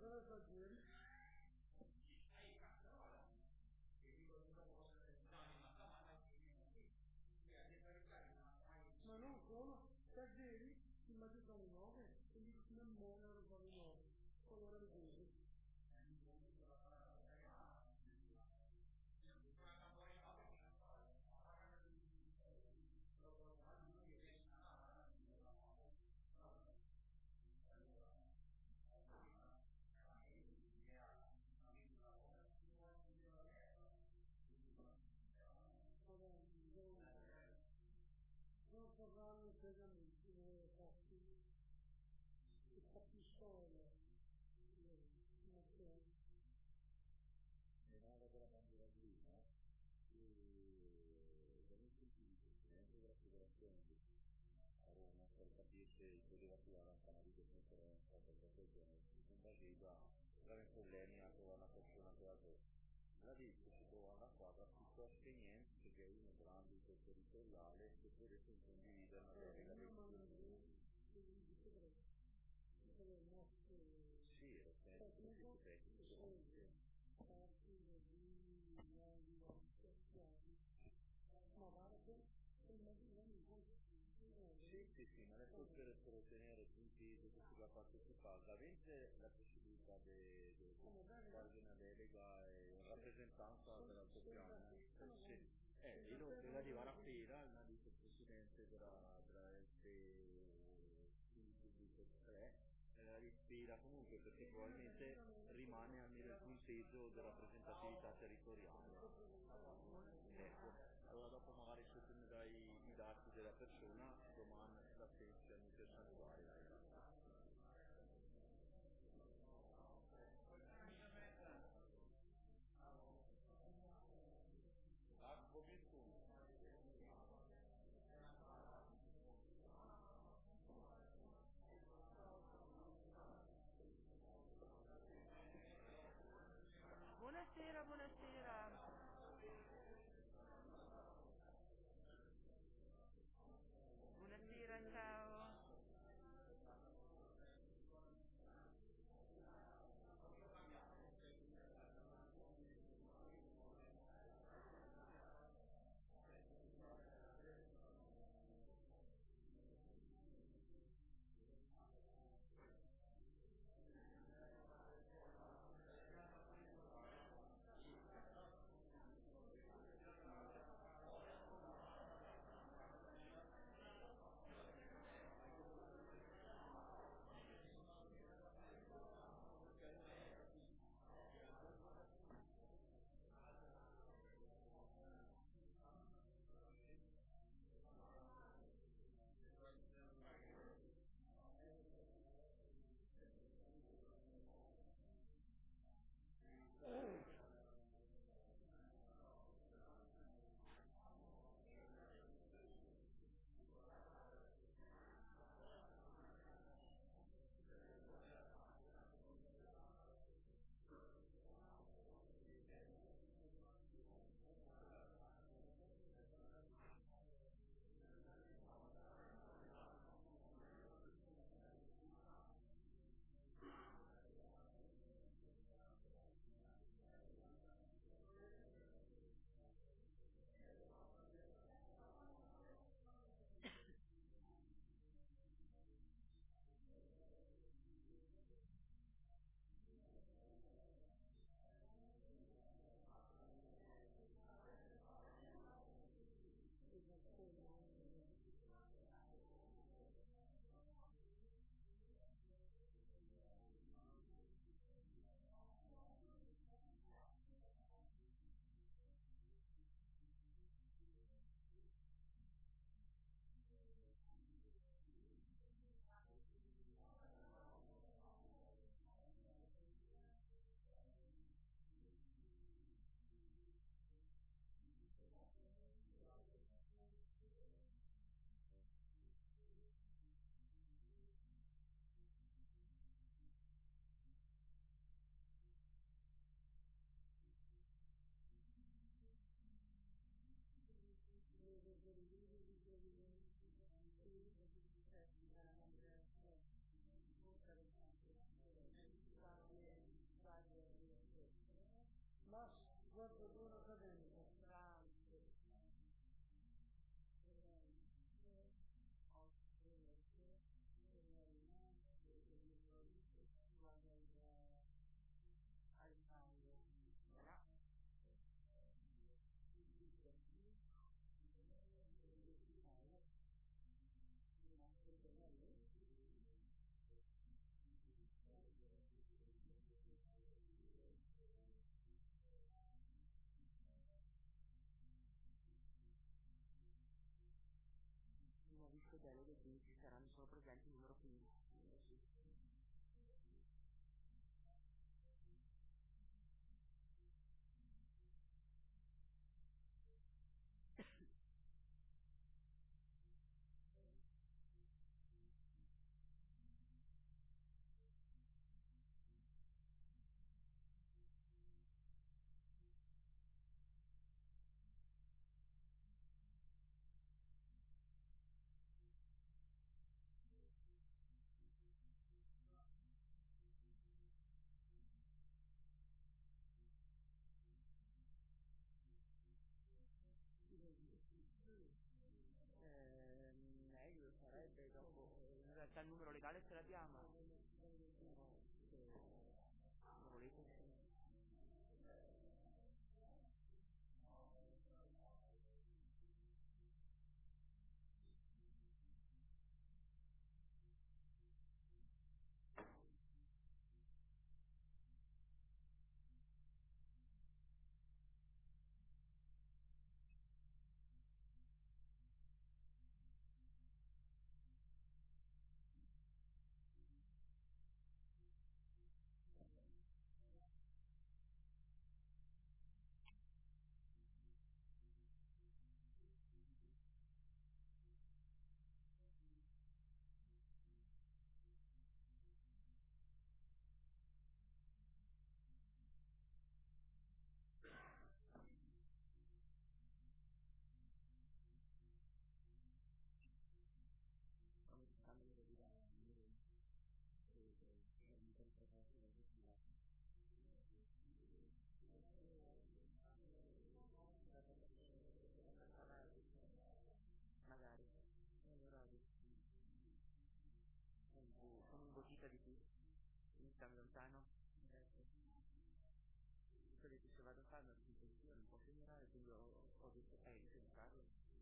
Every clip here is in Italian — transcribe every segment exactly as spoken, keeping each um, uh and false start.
Ma non solo, Caggieri si immaginano nove, quindi non muoiono con i nove, con l'ora di due. Non saranno pegamenti, fatti, i capiscono, e nada della bandiera blu, no? E da noi sentito il presidente della federazione a Roma per capire se poteva attivare un canale di conferenza per qualche genere, non faceva gravi problemi a trovare una persona che la so. La dice si trova una quadra piuttosto niente perché è uno grande territoriale che poi riesce a condividere una delega di sì, era sempre tecnico. Ma guarda che sì, sì, sì, ma le forze per ottenere punti che si va a partecipare, la vende la possibilità di fare una delega e rappresentanza dell'altro piano. Sì. Eh, inoltre la arriva la Pera, il vicepresidente della F tre, la ispira comunque perché probabilmente rimane almeno il punteggio della rappresentatività territoriale. Ecco, allora dopo magari se tu mi dai i dati della persona, domani la pensione mi percentuale. Acqua virtù. Buonasera, buonasera. Buonasera, ciao. il numero legale ce l'abbiamo. Lo volete? Magari. Allora, con un gotita di qui, mi sta lontano. Ho detto se vado a fare una disinfezione non posso ignorare, quindi ho, ho detto eh, di farlo.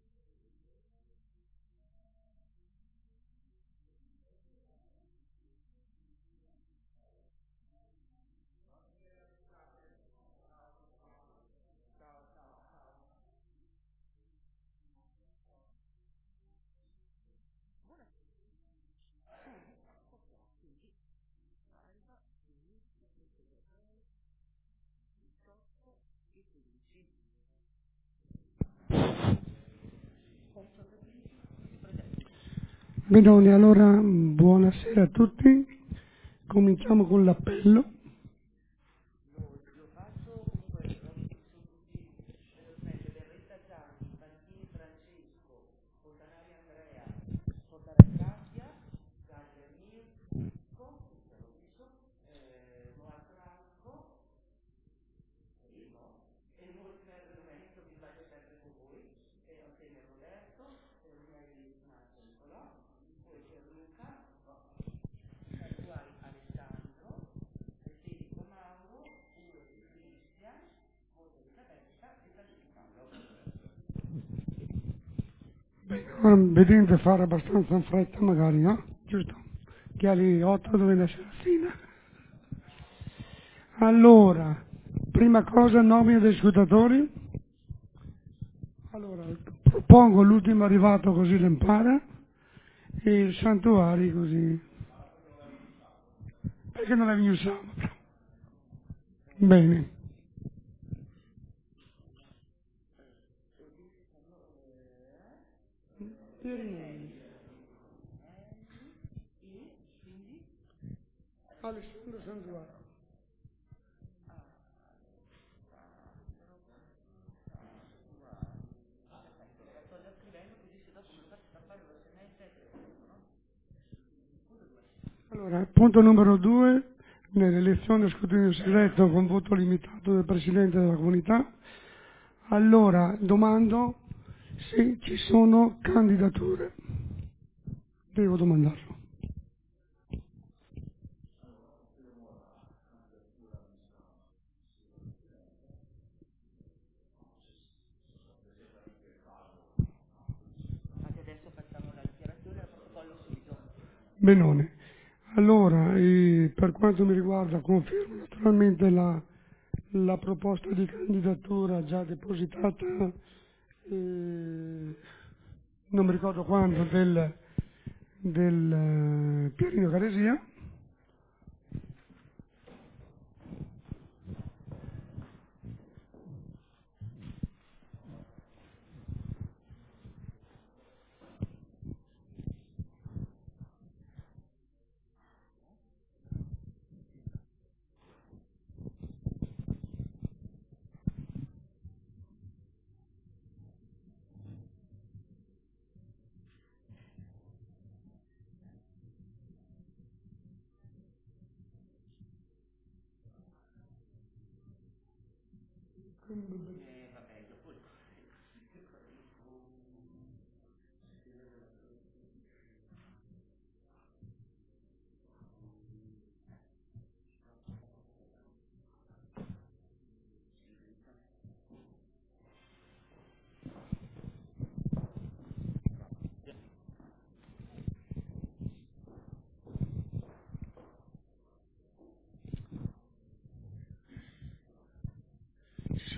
Benone, allora buonasera a tutti, cominciamo con l'appello. Lo, lo faccio comunque, lo sono tutti, velocemente, Berretta Gianni, Fantini Francesco, Fontanari Andrea, Fontanari Cassia, Gaglia Mirko, che l'ho visto, eh, Noah Franco, e Molfer Domenico, mi sbaglio sempre con voi, e Antonio Roberto, e Ormai Marco Nicolò, poi Pierluca, Santuari Alessandro, Federico Mauro, Uwe Cristian, Monte Elisabetta e Francesco Paolo. Bene, ora vedete fare abbastanza in fretta magari, no? Giusto? Che alle otto dovete essere la fine. Allora, prima cosa, nomina dei scrutatori. Allora, propongo l'ultimo arrivato così lo impara e il santuari così. Perché non è venuto sabato? Bene. Alessandro Santuari. Sto già scrivendo così se dopo me lo faccio stampare lo sms e telefono, no? Allora, punto numero due, nell'elezione a scrutinio segreto con voto limitato del Presidente della Comunità. Allora, domando se ci sono candidature. Devo domandarlo. Anche adesso facciamo la dichiarazione e il protocollo subito. Benone. Allora, eh, per quanto mi riguarda, confermo naturalmente la, la proposta di candidatura già depositata, eh, non mi ricordo quando, del, del eh, Pierino Caresia. Eh, vabbè, dopo il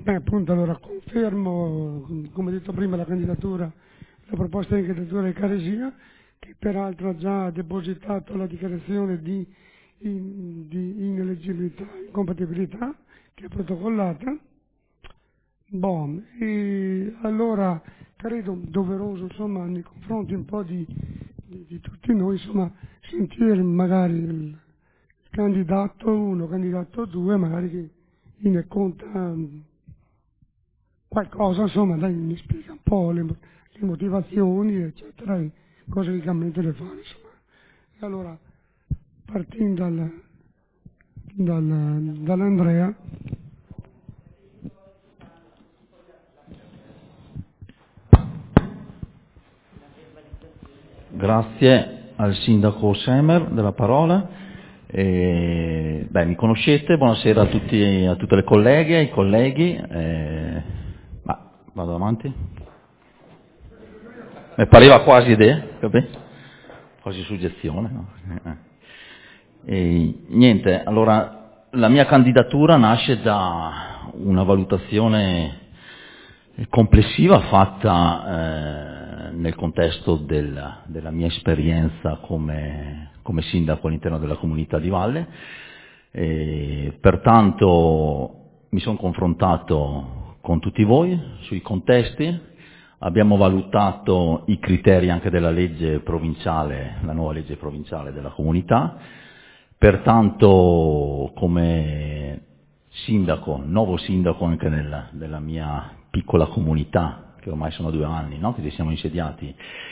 Beh, appunto, allora confermo, come detto prima, la candidatura, la proposta di candidatura di Caresia, che peraltro ha già depositato la dichiarazione di, in, di ineleggibilità, incompatibilità, che è protocollata. Boh, e allora credo doveroso, insomma, nei confronti un po' di, di, di tutti noi, insomma, sentire magari il candidato uno, candidato due, magari che ne conta um, qualcosa, insomma, dai, mi spiega un po' le, le motivazioni, eccetera, e cose che realmente le fare, insomma. E allora, partendo dal, dal, dall'Andrea. Grazie al sindaco Semer della parola. Eh, beh, mi conoscete, buonasera a, tutti, a tutte le colleghe, ai colleghi. Eh, ma vado avanti? Mi pareva quasi idea, capito? Quasi suggezione, no? E, niente, allora la mia candidatura nasce da una valutazione complessiva fatta eh, nel contesto del, della mia esperienza come, come sindaco all'interno della comunità di Valle. E, pertanto mi sono confrontato con tutti voi sui contesti, abbiamo valutato i criteri anche della legge provinciale, la nuova legge provinciale della comunità. Pertanto come sindaco, nuovo sindaco anche nella, della mia piccola comunità, che ormai sono due anni, no? Che ci siamo insediati,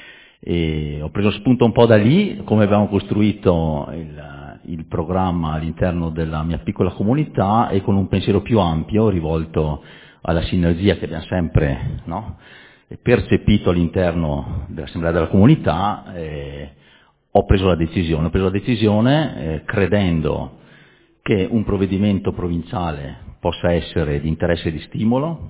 e ho preso spunto un po' da lì, come abbiamo costruito il, il programma all'interno della mia piccola comunità, e con un pensiero più ampio rivolto alla sinergia che abbiamo sempre, no? percepito all'interno dell'Assemblea della Comunità. eh, ho preso la decisione, ho preso la decisione eh, credendo che un provvedimento provinciale possa essere di interesse e di stimolo,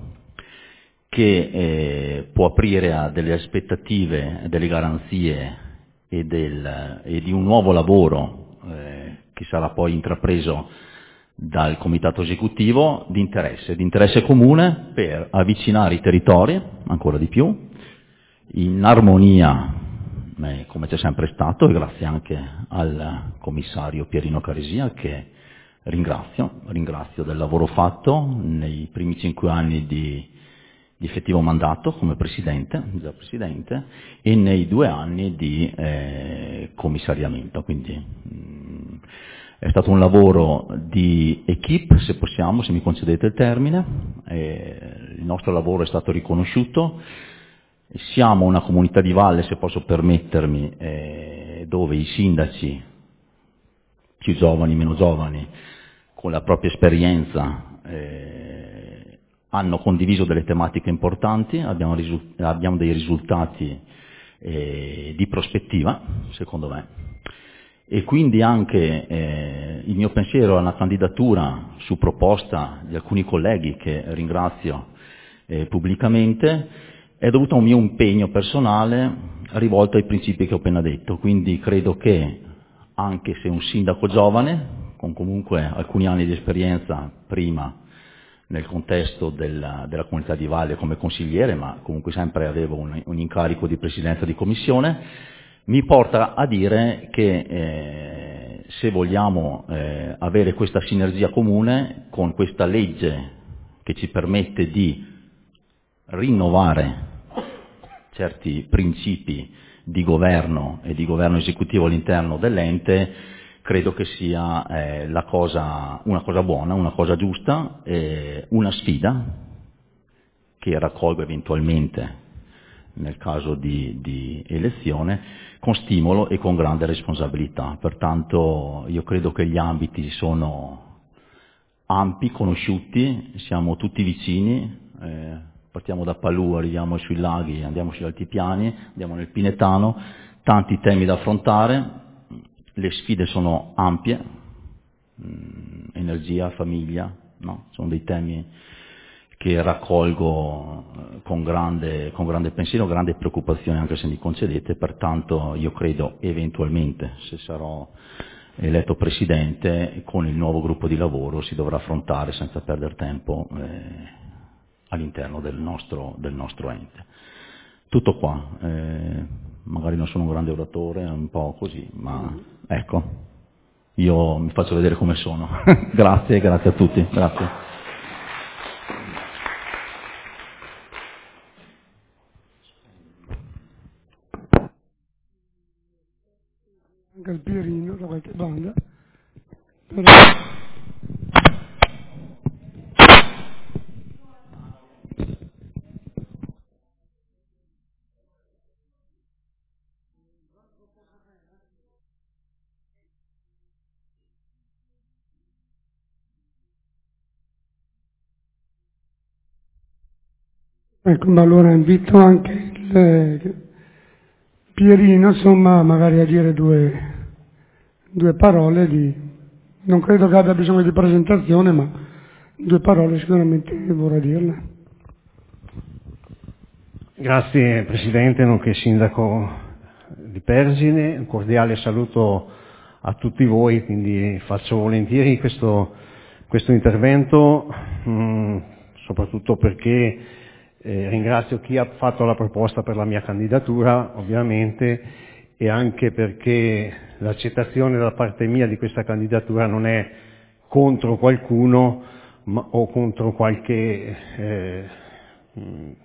che eh, può aprire a delle aspettative, delle garanzie e, del, e di un nuovo lavoro eh, che sarà poi intrapreso dal comitato esecutivo di interesse, di interesse comune per avvicinare i territori ancora di più, in armonia eh, come c'è sempre stato, e grazie anche al commissario Pierino Caresia, che ringrazio, ringrazio del lavoro fatto nei primi cinque anni di, di effettivo mandato come presidente, già presidente, e nei due anni di eh, commissariamento. Quindi mh, è stato un lavoro di equipe, se possiamo, se mi concedete il termine. Eh, il nostro lavoro è stato riconosciuto. Siamo una comunità di valle, se posso permettermi, eh, dove i sindaci, più giovani, meno giovani, con la propria esperienza, eh, hanno condiviso delle tematiche importanti, abbiamo, risu- abbiamo dei risultati eh, di prospettiva, secondo me. E quindi anche eh, il mio pensiero alla candidatura su proposta di alcuni colleghi, che ringrazio eh, pubblicamente, è dovuto a un mio impegno personale rivolto ai principi che ho appena detto. Quindi credo che, anche se un sindaco giovane, con comunque alcuni anni di esperienza prima nel contesto della, della comunità di Valle come consigliere, ma comunque sempre avevo un, un incarico di presidenza di commissione, mi porta a dire che eh, se vogliamo eh, avere questa sinergia comune con questa legge che ci permette di rinnovare certi principi di governo e di governo esecutivo all'interno dell'ente, credo che sia eh, la cosa, una cosa buona, una cosa giusta, eh, una sfida che raccolgo eventualmente nel caso di, di elezione, con stimolo e con grande responsabilità. Pertanto io credo che gli ambiti sono ampi, conosciuti, siamo tutti vicini, eh, partiamo da Palù, arriviamo sui laghi, andiamo sugli altipiani, andiamo nel Pinetano, tanti temi da affrontare, le sfide sono ampie, mh, energia, famiglia, no? Sono dei temi che raccolgo con grande, con grande pensiero, grande preoccupazione, anche se mi concedete. Pertanto io credo eventualmente, se sarò eletto presidente, con il nuovo gruppo di lavoro si dovrà affrontare senza perdere tempo eh, all'interno del nostro, del nostro ente. Tutto qua, eh, magari non sono un grande oratore, un po' così, ma ecco, io mi faccio vedere come sono. Grazie, grazie a tutti, grazie. Anche il Pierino da qualche banda, però... Ecco, ma allora invito anche il eh, Pierino, insomma, magari a dire due, due parole di... Non credo che abbia bisogno di presentazione, ma due parole sicuramente vorrà dirle. Grazie Presidente, nonché Sindaco di Pergine, un cordiale saluto a tutti voi, quindi faccio volentieri questo, questo intervento, mh, soprattutto perché eh, ringrazio chi ha fatto la proposta per la mia candidatura, ovviamente, e anche perché l'accettazione da parte mia di questa candidatura non è contro qualcuno ma, o contro qualche eh, mh,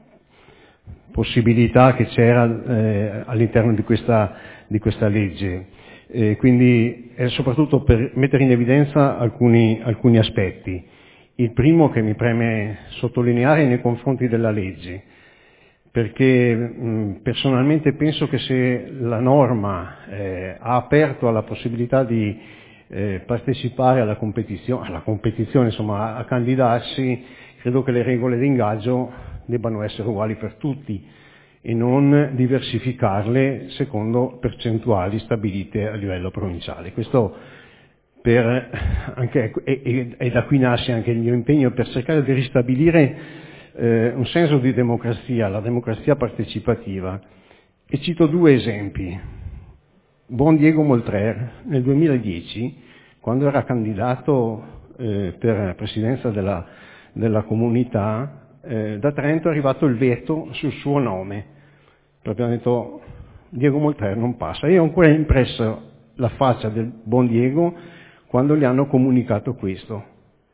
possibilità che c'era eh, all'interno di questa, di questa legge. Eh, quindi è soprattutto per mettere in evidenza alcuni, alcuni aspetti. Il primo che mi preme sottolineare nei confronti della legge, perché mh, personalmente penso che se la norma eh, ha aperto alla possibilità di eh, partecipare alla competizione, alla competizione, insomma, a, a candidarsi, credo che le regole di ingaggio debbano essere uguali per tutti e non diversificarle secondo percentuali stabilite a livello provinciale. Questo per anche, e, e, e da qui nasce anche il mio impegno per cercare di ristabilire eh, un senso di democrazia, la democrazia partecipativa. E cito due esempi. Buon Diego Moltrer nel duemiladieci, quando era candidato eh, per presidenza della, della comunità, Eh, da Trento è arrivato il veto sul suo nome. Abbiamo detto Diego Moltrer non passa. Io ho ancora impresso la faccia del buon Diego quando gli hanno comunicato questo.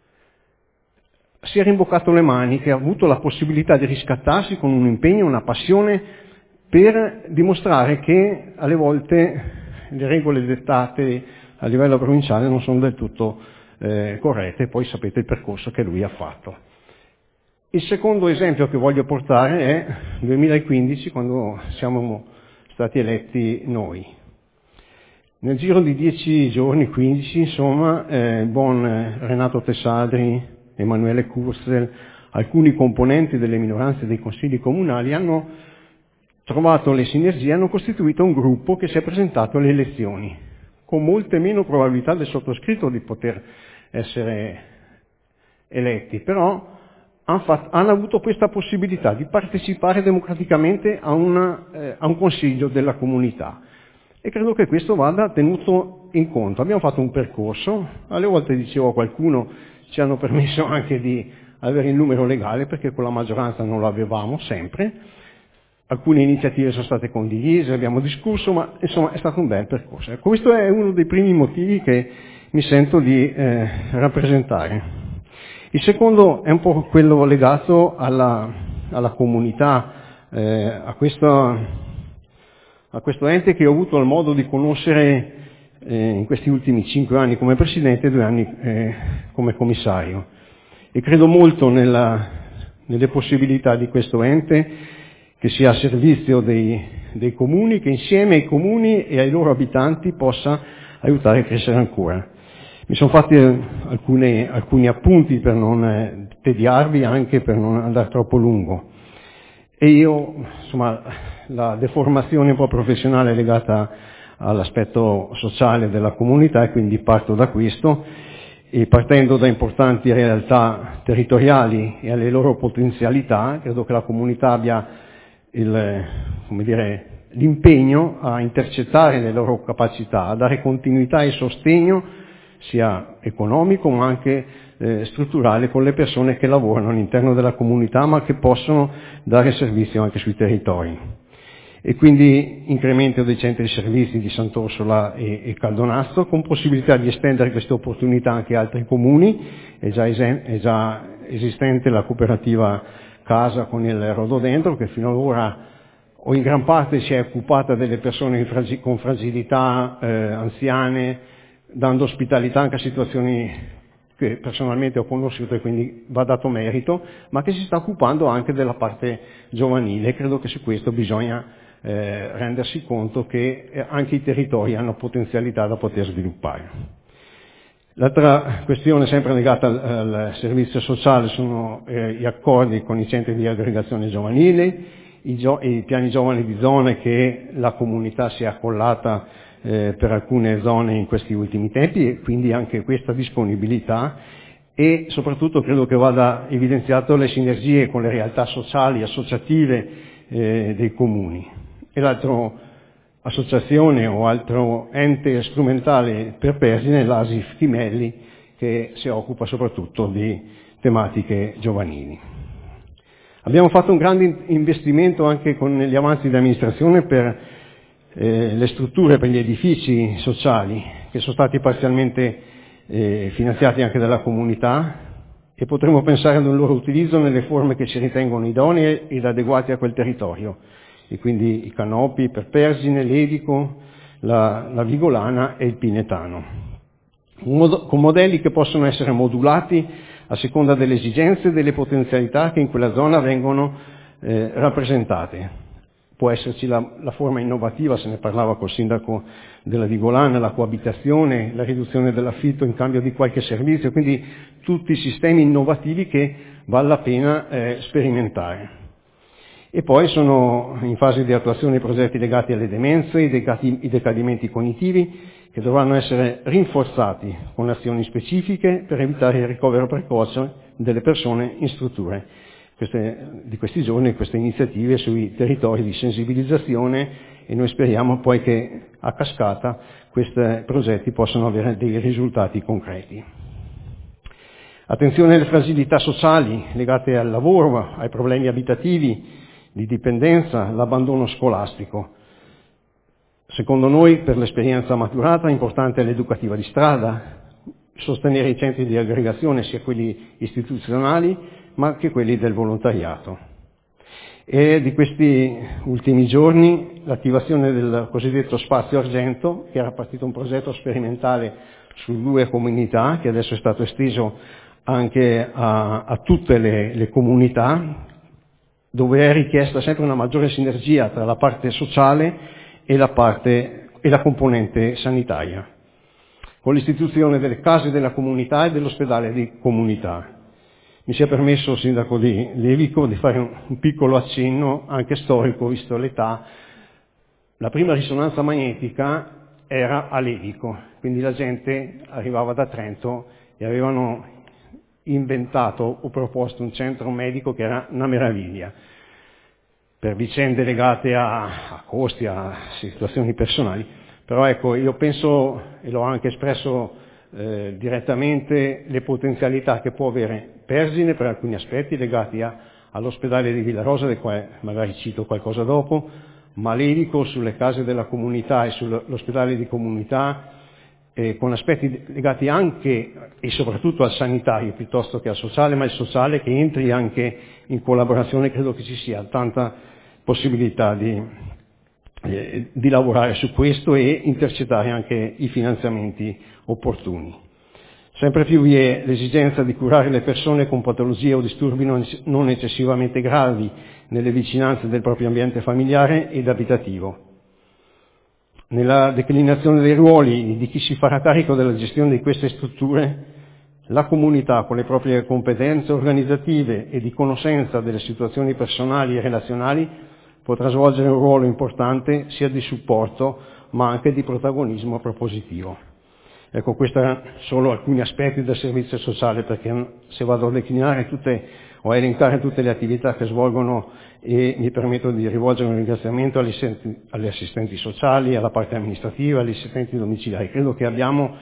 Si è rimboccato le maniche, ha avuto la possibilità di riscattarsi con un impegno, una passione per dimostrare che alle volte le regole dettate a livello provinciale non sono del tutto eh, corrette. Poi sapete il percorso che lui ha fatto. Il secondo esempio che voglio portare è il duemilaquindici, quando siamo stati eletti noi. Nel giro di dieci giorni, quindici, insomma, eh, il buon Renato Tessadri, Emanuele Kursel, alcuni componenti delle minoranze dei consigli comunali hanno trovato le sinergie, hanno costituito un gruppo che si è presentato alle elezioni, con molte meno probabilità del sottoscritto di poter essere eletti, però hanno, fatto, hanno avuto questa possibilità di partecipare democraticamente a, una, eh, a un consiglio della comunità. E credo che questo vada tenuto in conto. Abbiamo fatto un percorso, alle volte dicevo a qualcuno ci hanno permesso anche di avere il numero legale perché con la maggioranza non lo avevamo sempre, alcune iniziative sono state condivise, abbiamo discusso, ma insomma è stato un bel percorso. Ecco, questo è uno dei primi motivi che mi sento di eh, rappresentare. Il secondo è un po' quello legato alla, alla comunità, eh, a, questo, a questo ente che ho avuto il modo di conoscere eh, in questi ultimi cinque anni come Presidente e due anni eh, come Commissario. E credo molto nella, nelle possibilità di questo ente che sia a servizio dei, dei comuni, che insieme ai comuni e ai loro abitanti possa aiutare a crescere ancora. Mi sono fatti alcune, alcuni appunti per non eh, tediarvi, anche per non andare troppo lungo. E io, insomma, la deformazione un po' professionale è legata all'aspetto sociale della comunità e quindi parto da questo e partendo da importanti realtà territoriali e alle loro potenzialità, credo che la comunità abbia il, come dire, l'impegno a intercettare le loro capacità, a dare continuità e sostegno sia economico ma anche eh, strutturale con le persone che lavorano all'interno della comunità ma che possono dare servizio anche sui territori. E quindi incremento dei centri di servizi di Sant'Orsola e, e Caldonazzo, con possibilità di estendere queste opportunità anche a altri comuni. È già, esen- è già esistente la cooperativa Casa con il Rododendro, che fino ad ora o in gran parte si è occupata delle persone fragi- con fragilità, eh, anziane, dando ospitalità anche a situazioni che personalmente ho conosciuto e quindi va dato merito, ma che si sta occupando anche della parte giovanile. Credo che su questo bisogna eh, rendersi conto che eh, anche i territori hanno potenzialità da poter sviluppare. L'altra questione sempre legata al, al servizio sociale sono eh, gli accordi con i centri di aggregazione giovanile, i, gio- i piani giovani di zone che la comunità si è accollata eh, per alcune zone in questi ultimi tempi, e quindi anche questa disponibilità, e soprattutto credo che vada evidenziato le sinergie con le realtà sociali, associative eh, dei comuni. E l'altro associazione o altro ente strumentale per Persine è l'A S I F Chimelli, che si occupa soprattutto di tematiche giovanili. Abbiamo fatto un grande investimento anche con gli avanzi di amministrazione per eh, le strutture, per gli edifici sociali, che sono stati parzialmente eh, finanziati anche dalla comunità, e potremo pensare ad un loro utilizzo nelle forme che si ritengono idonee ed adeguate a quel territorio. E quindi i canopi per Persine, l'Edico, la, la Vigolana e il Pinetano, Mod- con modelli che possono essere modulati a seconda delle esigenze e delle potenzialità che in quella zona vengono eh, rappresentate. Può esserci la, la forma innovativa, se ne parlava col sindaco della Vigolana, la coabitazione, la riduzione dell'affitto in cambio di qualche servizio, quindi tutti sistemi innovativi che vale la pena eh, sperimentare. E poi sono in fase di attuazione i progetti legati alle demenze, i, decati, i decadimenti cognitivi, che dovranno essere rinforzati con azioni specifiche per evitare il ricovero precoce delle persone in strutture. Queste, di questi giorni queste iniziative sui territori di sensibilizzazione, e noi speriamo poi che a cascata questi progetti possano avere dei risultati concreti. Attenzione alle fragilità sociali legate al lavoro, ai problemi abitativi, di dipendenza, l'abbandono scolastico. Secondo noi, per l'esperienza maturata, è importante l'educativa di strada, sostenere i centri di aggregazione, sia quelli istituzionali, ma anche quelli del volontariato. E di questi ultimi giorni l'attivazione del cosiddetto Spazio Argento, che era partito un progetto sperimentale su due comunità, che adesso è stato esteso anche a, a tutte le, le comunità, dove è richiesta sempre una maggiore sinergia tra la parte sociale e la parte e la componente sanitaria, con l'istituzione delle case della comunità e dell'ospedale di comunità. Mi sia permesso, sindaco di Levico, di fare un, un piccolo accenno anche storico, visto l'età. La prima risonanza magnetica era a Levico, quindi la gente arrivava da Trento e avevano inventato o proposto un centro medico che era una meraviglia, per vicende legate a, a costi, a situazioni personali. Però ecco, io penso, e l'ho anche espresso eh, direttamente, le potenzialità che può avere Persine per alcuni aspetti legati a, all'ospedale di Villarosa, del quale magari cito qualcosa dopo, ma Levico sulle case della comunità e sull'ospedale di comunità, eh, con aspetti legati anche e soprattutto al sanitario piuttosto che al sociale, ma il sociale che entri anche in collaborazione. Credo che ci sia tanta possibilità di, eh, di lavorare su questo e intercettare anche i finanziamenti opportuni. Sempre più vi è l'esigenza di curare le persone con patologie o disturbi non, non eccessivamente gravi nelle vicinanze del proprio ambiente familiare ed abitativo. Nella declinazione dei ruoli di chi si farà carico della gestione di queste strutture, la comunità, con le proprie competenze organizzative e di conoscenza delle situazioni personali e relazionali, potrà svolgere un ruolo importante sia di supporto ma anche di protagonismo propositivo. Ecco, questi erano solo alcuni aspetti del servizio sociale, perché se vado a declinare tutte o a elencare tutte le attività che svolgono, e mi permetto di rivolgere un ringraziamento agli assistenti, agli assistenti sociali, alla parte amministrativa, agli assistenti domiciliari. Credo che abbiamo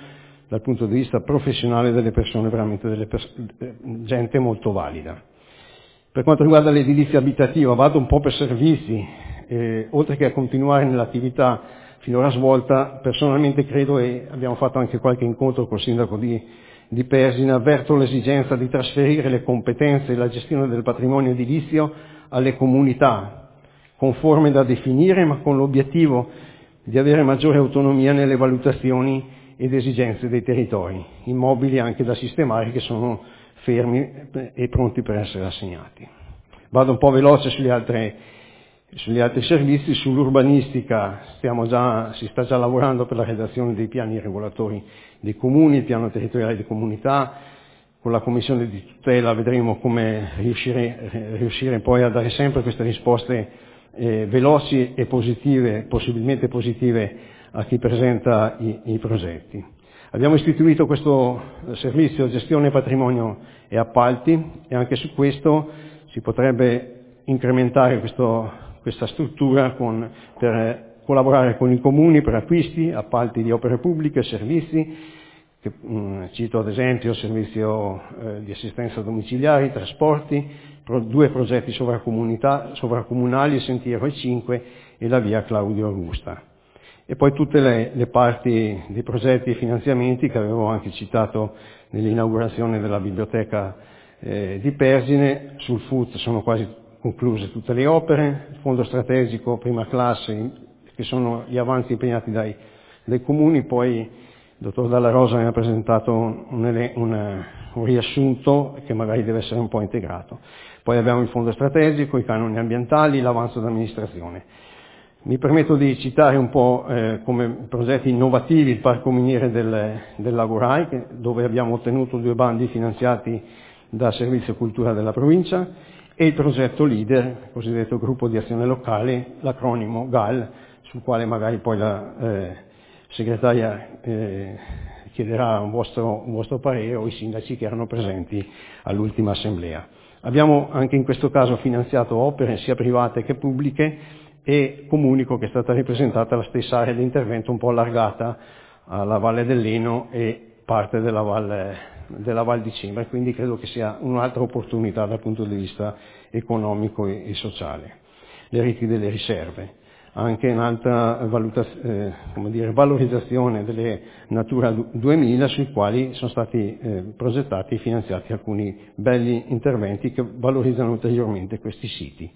dal punto di vista professionale delle persone, veramente delle pers- gente molto valida. Per quanto riguarda l'edilizia abitativa, vado un po' per servizi, eh, oltre che a continuare nell'attività finora svolta, personalmente credo, e abbiamo fatto anche qualche incontro col sindaco di, di Persina, avverto l'esigenza di trasferire le competenze e la gestione del patrimonio edilizio alle comunità, con forme da definire, ma con l'obiettivo di avere maggiore autonomia nelle valutazioni ed esigenze dei territori, immobili anche da sistemare che sono fermi e pronti per essere assegnati. Vado un po' veloce sugli altri, sugli altri servizi. Sull'urbanistica stiamo già, si sta già lavorando per la redazione dei piani regolatori dei comuni, il piano territoriale di comunità. Con la commissione di tutela vedremo come riuscire, riuscire poi a dare sempre queste risposte eh, veloci e positive, possibilmente positive, a chi presenta i, i progetti. Abbiamo istituito questo servizio gestione patrimonio e appalti, e anche su questo si potrebbe incrementare questo, questa struttura con, per collaborare con i comuni per acquisti, appalti di opere pubbliche, servizi, che, mh, cito ad esempio servizio eh, di assistenza domiciliari, trasporti, pro, due progetti sovracomunali, Sentiero e cinque e la via Claudio Augusta. E poi tutte le, le parti dei progetti e finanziamenti che avevo anche citato nell'inaugurazione della biblioteca eh, di Persine. Sul F U T sono quasi concluse tutte le opere, il fondo strategico prima classe, che sono gli avanzi impegnati dai, dai comuni. Poi il dottor Dalla Rosa mi ha presentato un, un, un, un riassunto che magari deve essere un po' integrato. Poi abbiamo il fondo strategico, i canoni ambientali, l'avanzo d'amministrazione. Mi permetto di citare un po' eh, come progetti innovativi il parco miniere del, del Lago Rai, che, dove abbiamo ottenuto due bandi finanziati da Servizio Cultura della provincia, e il progetto LEADER, il cosiddetto gruppo di azione locale, l'acronimo G A L, sul quale magari poi la eh, segretaria eh, chiederà un vostro, un vostro parere, o i sindaci che erano presenti all'ultima assemblea. Abbiamo anche in questo caso finanziato opere sia private che pubbliche, e comunico che è stata ripresentata la stessa area di intervento un po' allargata alla Valle dell'Eno e parte della Valle, della Val di Cima, e quindi credo che sia un'altra opportunità dal punto di vista economico e, e sociale. Le reti delle riserve, anche un'altra eh, come dire, valorizzazione delle Natura duemila, sui quali sono stati eh, progettati e finanziati alcuni belli interventi che valorizzano ulteriormente questi siti.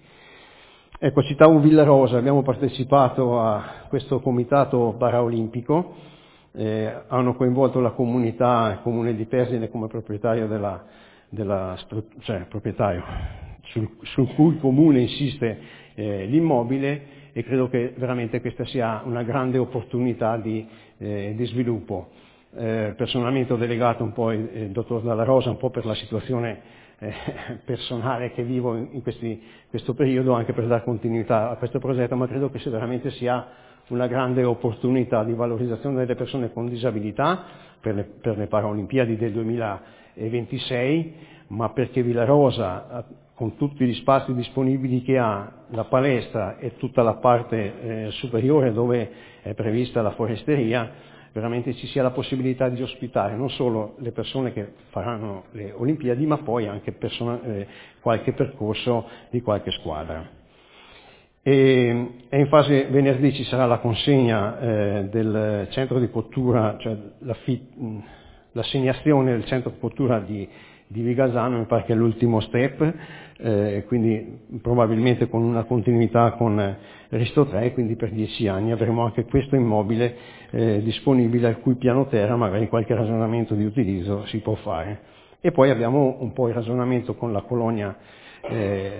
Ecco, citavo Villarosa, abbiamo partecipato a questo comitato paraolimpico, eh, hanno coinvolto la comunità, il comune di Persine come proprietario della, della cioè proprietario sul, sul cui il comune insiste eh, l'immobile, e credo che veramente questa sia una grande opportunità di, eh, di sviluppo. Eh, personalmente ho delegato un po' il, il dottor Dalla Rosa un po' per la situazione Eh, personale che vivo in questi, questo periodo, anche per dare continuità a questo progetto, ma credo che se veramente sia una grande opportunità di valorizzazione delle persone con disabilità per le, per le Paralimpiadi del duemilaventisei, ma perché Villarosa, con tutti gli spazi disponibili che ha, la palestra e tutta la parte eh, superiore dove è prevista la foresteria, veramente ci sia la possibilità di ospitare non solo le persone che faranno le Olimpiadi, ma poi anche persone, eh, qualche percorso di qualche squadra. E, e in fase venerdì ci sarà la consegna eh, del centro di cottura, cioè la fi, l'assegnazione del centro di cottura di, di Vigasano, mi pare che è l'ultimo step, eh, quindi probabilmente con una continuità con Risto tre, quindi per dieci anni avremo anche questo immobile eh, disponibile, al cui piano terra magari qualche ragionamento di utilizzo si può fare. E poi abbiamo un po' il ragionamento con la colonia eh,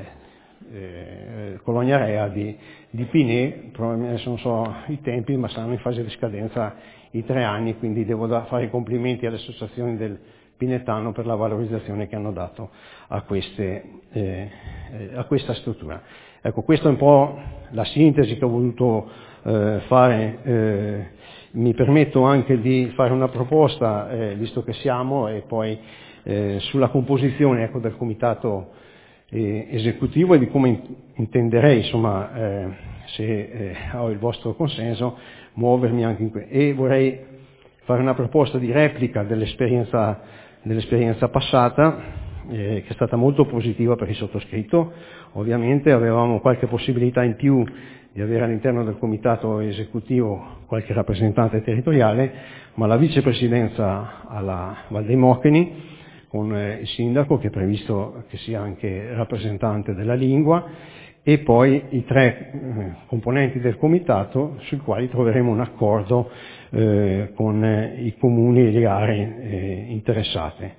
eh, colonia Rea di, di Pinè, probabilmente non so i tempi, ma saranno in fase di scadenza i tre anni, quindi devo da fare i complimenti alle associazioni del Pinetano per la valorizzazione che hanno dato a, queste, eh, a questa struttura. Ecco, questa è un po' la sintesi che ho voluto eh, fare. Eh, mi permetto anche di fare una proposta, eh, visto che siamo, e poi eh, sulla composizione, ecco, del comitato eh, esecutivo, e di come in, intenderei, insomma, eh, se eh, ho il vostro consenso, muovermi anche in questo. E vorrei fare una proposta di replica dell'esperienza, dell'esperienza passata, eh, che è stata molto positiva per il sottoscritto. Ovviamente avevamo qualche possibilità in più di avere all'interno del comitato esecutivo qualche rappresentante territoriale, ma la vicepresidenza alla Val dei Moccheni, con eh, il sindaco, che è previsto che sia anche rappresentante della lingua, e poi i tre eh, componenti del comitato, sui quali troveremo un accordo eh, con eh, i comuni e le aree eh, interessate.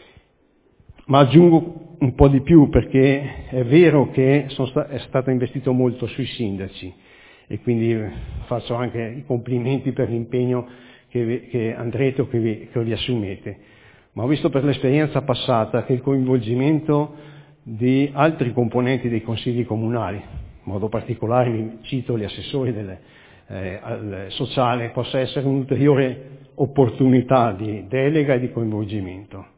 Ma aggiungo un po' di più, perché è vero che sono sta- è stato investito molto sui sindaci, e quindi faccio anche i complimenti per l'impegno che, vi, che andrete o che vi, che vi assumete. Ma ho visto per l'esperienza passata che il coinvolgimento di altri componenti dei consigli comunali, in modo particolare mi cito gli assessori del, eh, al sociale, possa essere un'ulteriore opportunità di delega e di coinvolgimento.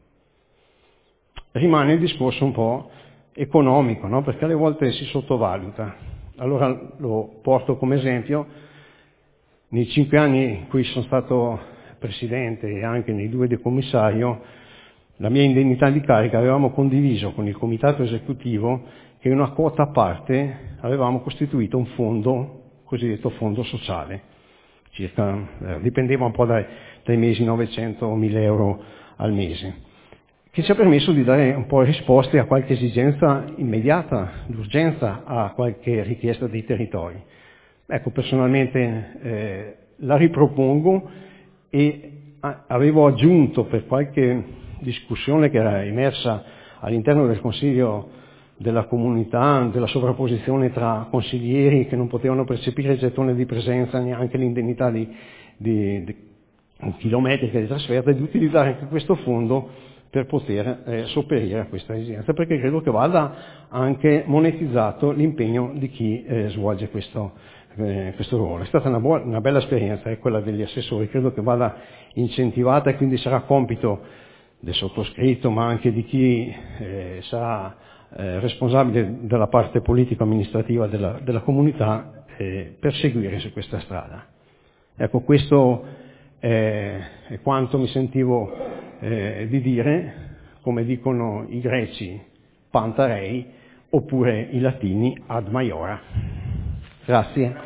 Rimane il discorso un po' economico, no? Perché alle volte si sottovaluta. Allora lo porto come esempio. Nei cinque anni in cui sono stato presidente e anche nei due di commissario, la mia indennità di carica avevamo condiviso con il comitato esecutivo che una quota a parte avevamo costituito un fondo, cosiddetto fondo sociale, circa, eh, dipendeva un po' dai, dai mesi, novecento o mille euro al mese, che ci ha permesso di dare un po' risposte a qualche esigenza immediata, d'urgenza, a qualche richiesta dei territori. Ecco, personalmente eh, la ripropongo, e a- avevo aggiunto per qualche discussione che era emersa all'interno del Consiglio della comunità, della sovrapposizione tra consiglieri che non potevano percepire il gettone di presenza, neanche l'indennità di, di, di chilometrica di trasferta, di utilizzare anche questo fondo per poter eh, sopperire a questa esigenza, perché credo che vada anche monetizzato l'impegno di chi eh, svolge questo, eh, questo ruolo. È stata una, buona, una bella esperienza, è quella degli assessori, credo che vada incentivata, e quindi sarà compito del sottoscritto, ma anche di chi eh, sarà eh, responsabile della parte politico-amministrativa della, della comunità, eh, per seguire su questa strada. Ecco, questo è, è quanto mi sentivo eh, di dire, come dicono i greci, pantarei, oppure i latini ad maiora. Grazie.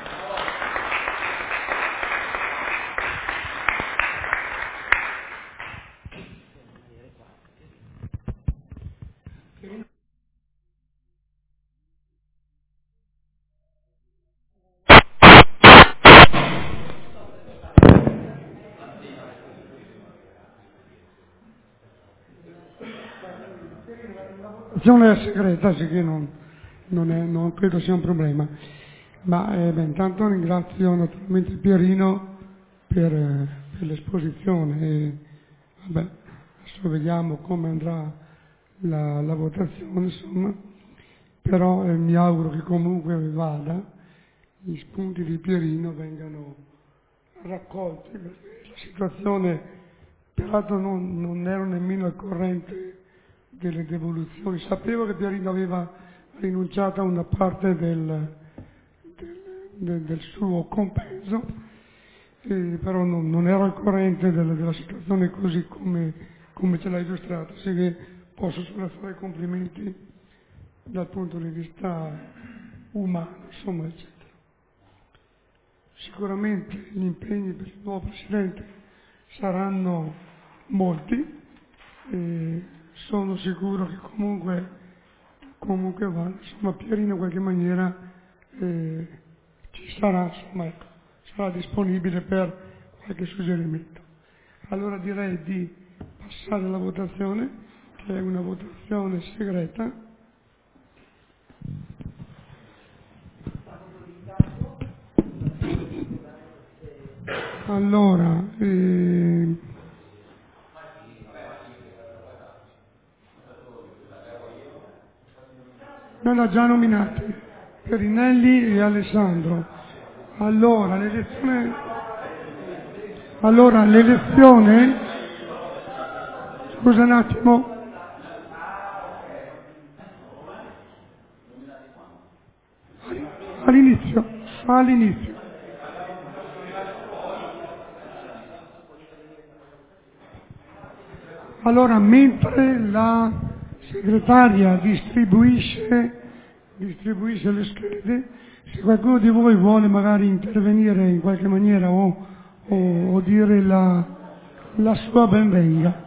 La votazione è segreta, sì che non, non, è, non credo sia un problema. Ma eh, beh, intanto ringrazio naturalmente Pierino per, eh, per l'esposizione. E, vabbè, adesso vediamo come andrà la, la votazione, insomma. Però eh, mi auguro che comunque vada, gli spunti di Pierino vengano raccolti, perché la situazione, peraltro non, non ero nemmeno al corrente delle devoluzioni. Sapevo che Pierino aveva rinunciato a una parte del, del, del, del suo compenso, eh, però non, non ero al corrente della, della situazione così come, come ce l'ha illustrata, sì che posso solo fare complimenti dal punto di vista umano, insomma, eccetera. Sicuramente gli impegni per il nuovo Presidente saranno molti, e sono sicuro che comunque, comunque va, insomma, Pierino in qualche maniera eh, ci sarà, insomma, ecco, sarà disponibile per qualche suggerimento. Allora direi di passare alla votazione, che è una votazione segreta. Allora, eh, noi l'ha già nominati, Perinelli e Alessandro. Allora, l'elezione, allora, l'elezione, scusa un attimo, all'inizio, all'inizio. Allora, mentre la segretaria distribuisce, distribuisce le schede, se qualcuno di voi vuole magari intervenire in qualche maniera o, o, o dire la, la sua benvenga.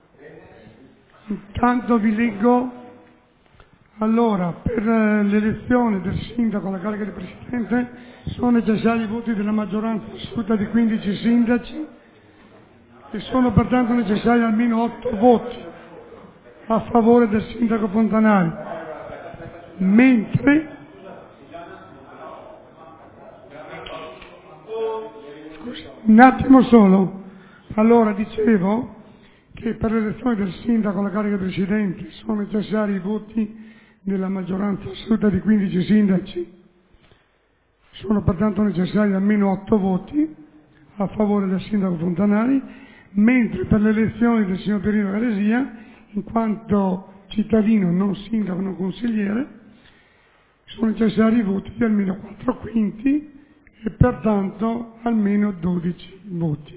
Intanto vi leggo. Allora, per l'elezione del sindaco alla carica di presidente sono necessari i voti della maggioranza assoluta di quindici sindaci e sono pertanto necessari almeno otto voti a favore del sindaco Fontanari, mentre scusi, un attimo solo. Allora, dicevo che per l'elezione del sindaco alla carica di presidente sono necessari i voti della maggioranza assoluta di quindici sindaci, sono pertanto necessari almeno otto voti a favore del sindaco Fontanari, mentre per le elezioni del signor Pierino Galesia, in quanto cittadino, non sindaco, non consigliere, sono necessari i voti di almeno quattro quinti e pertanto almeno dodici voti.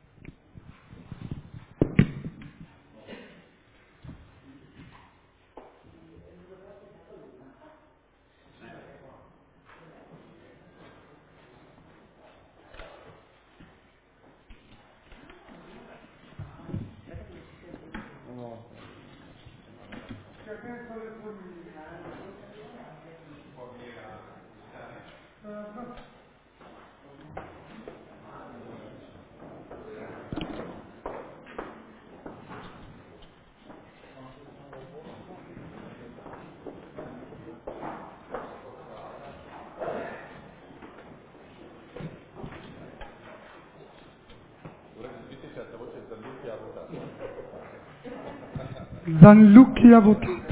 Zanlucchi ha votato.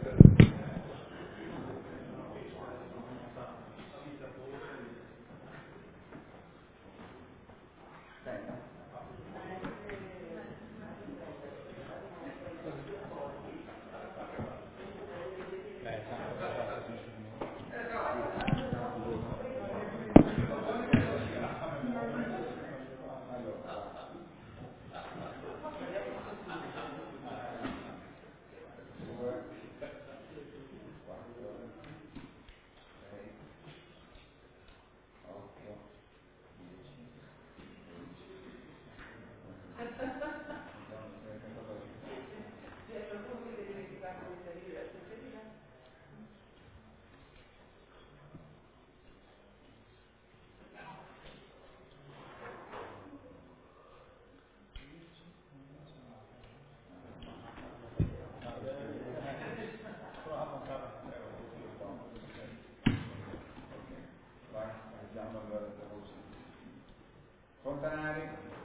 Fontanari,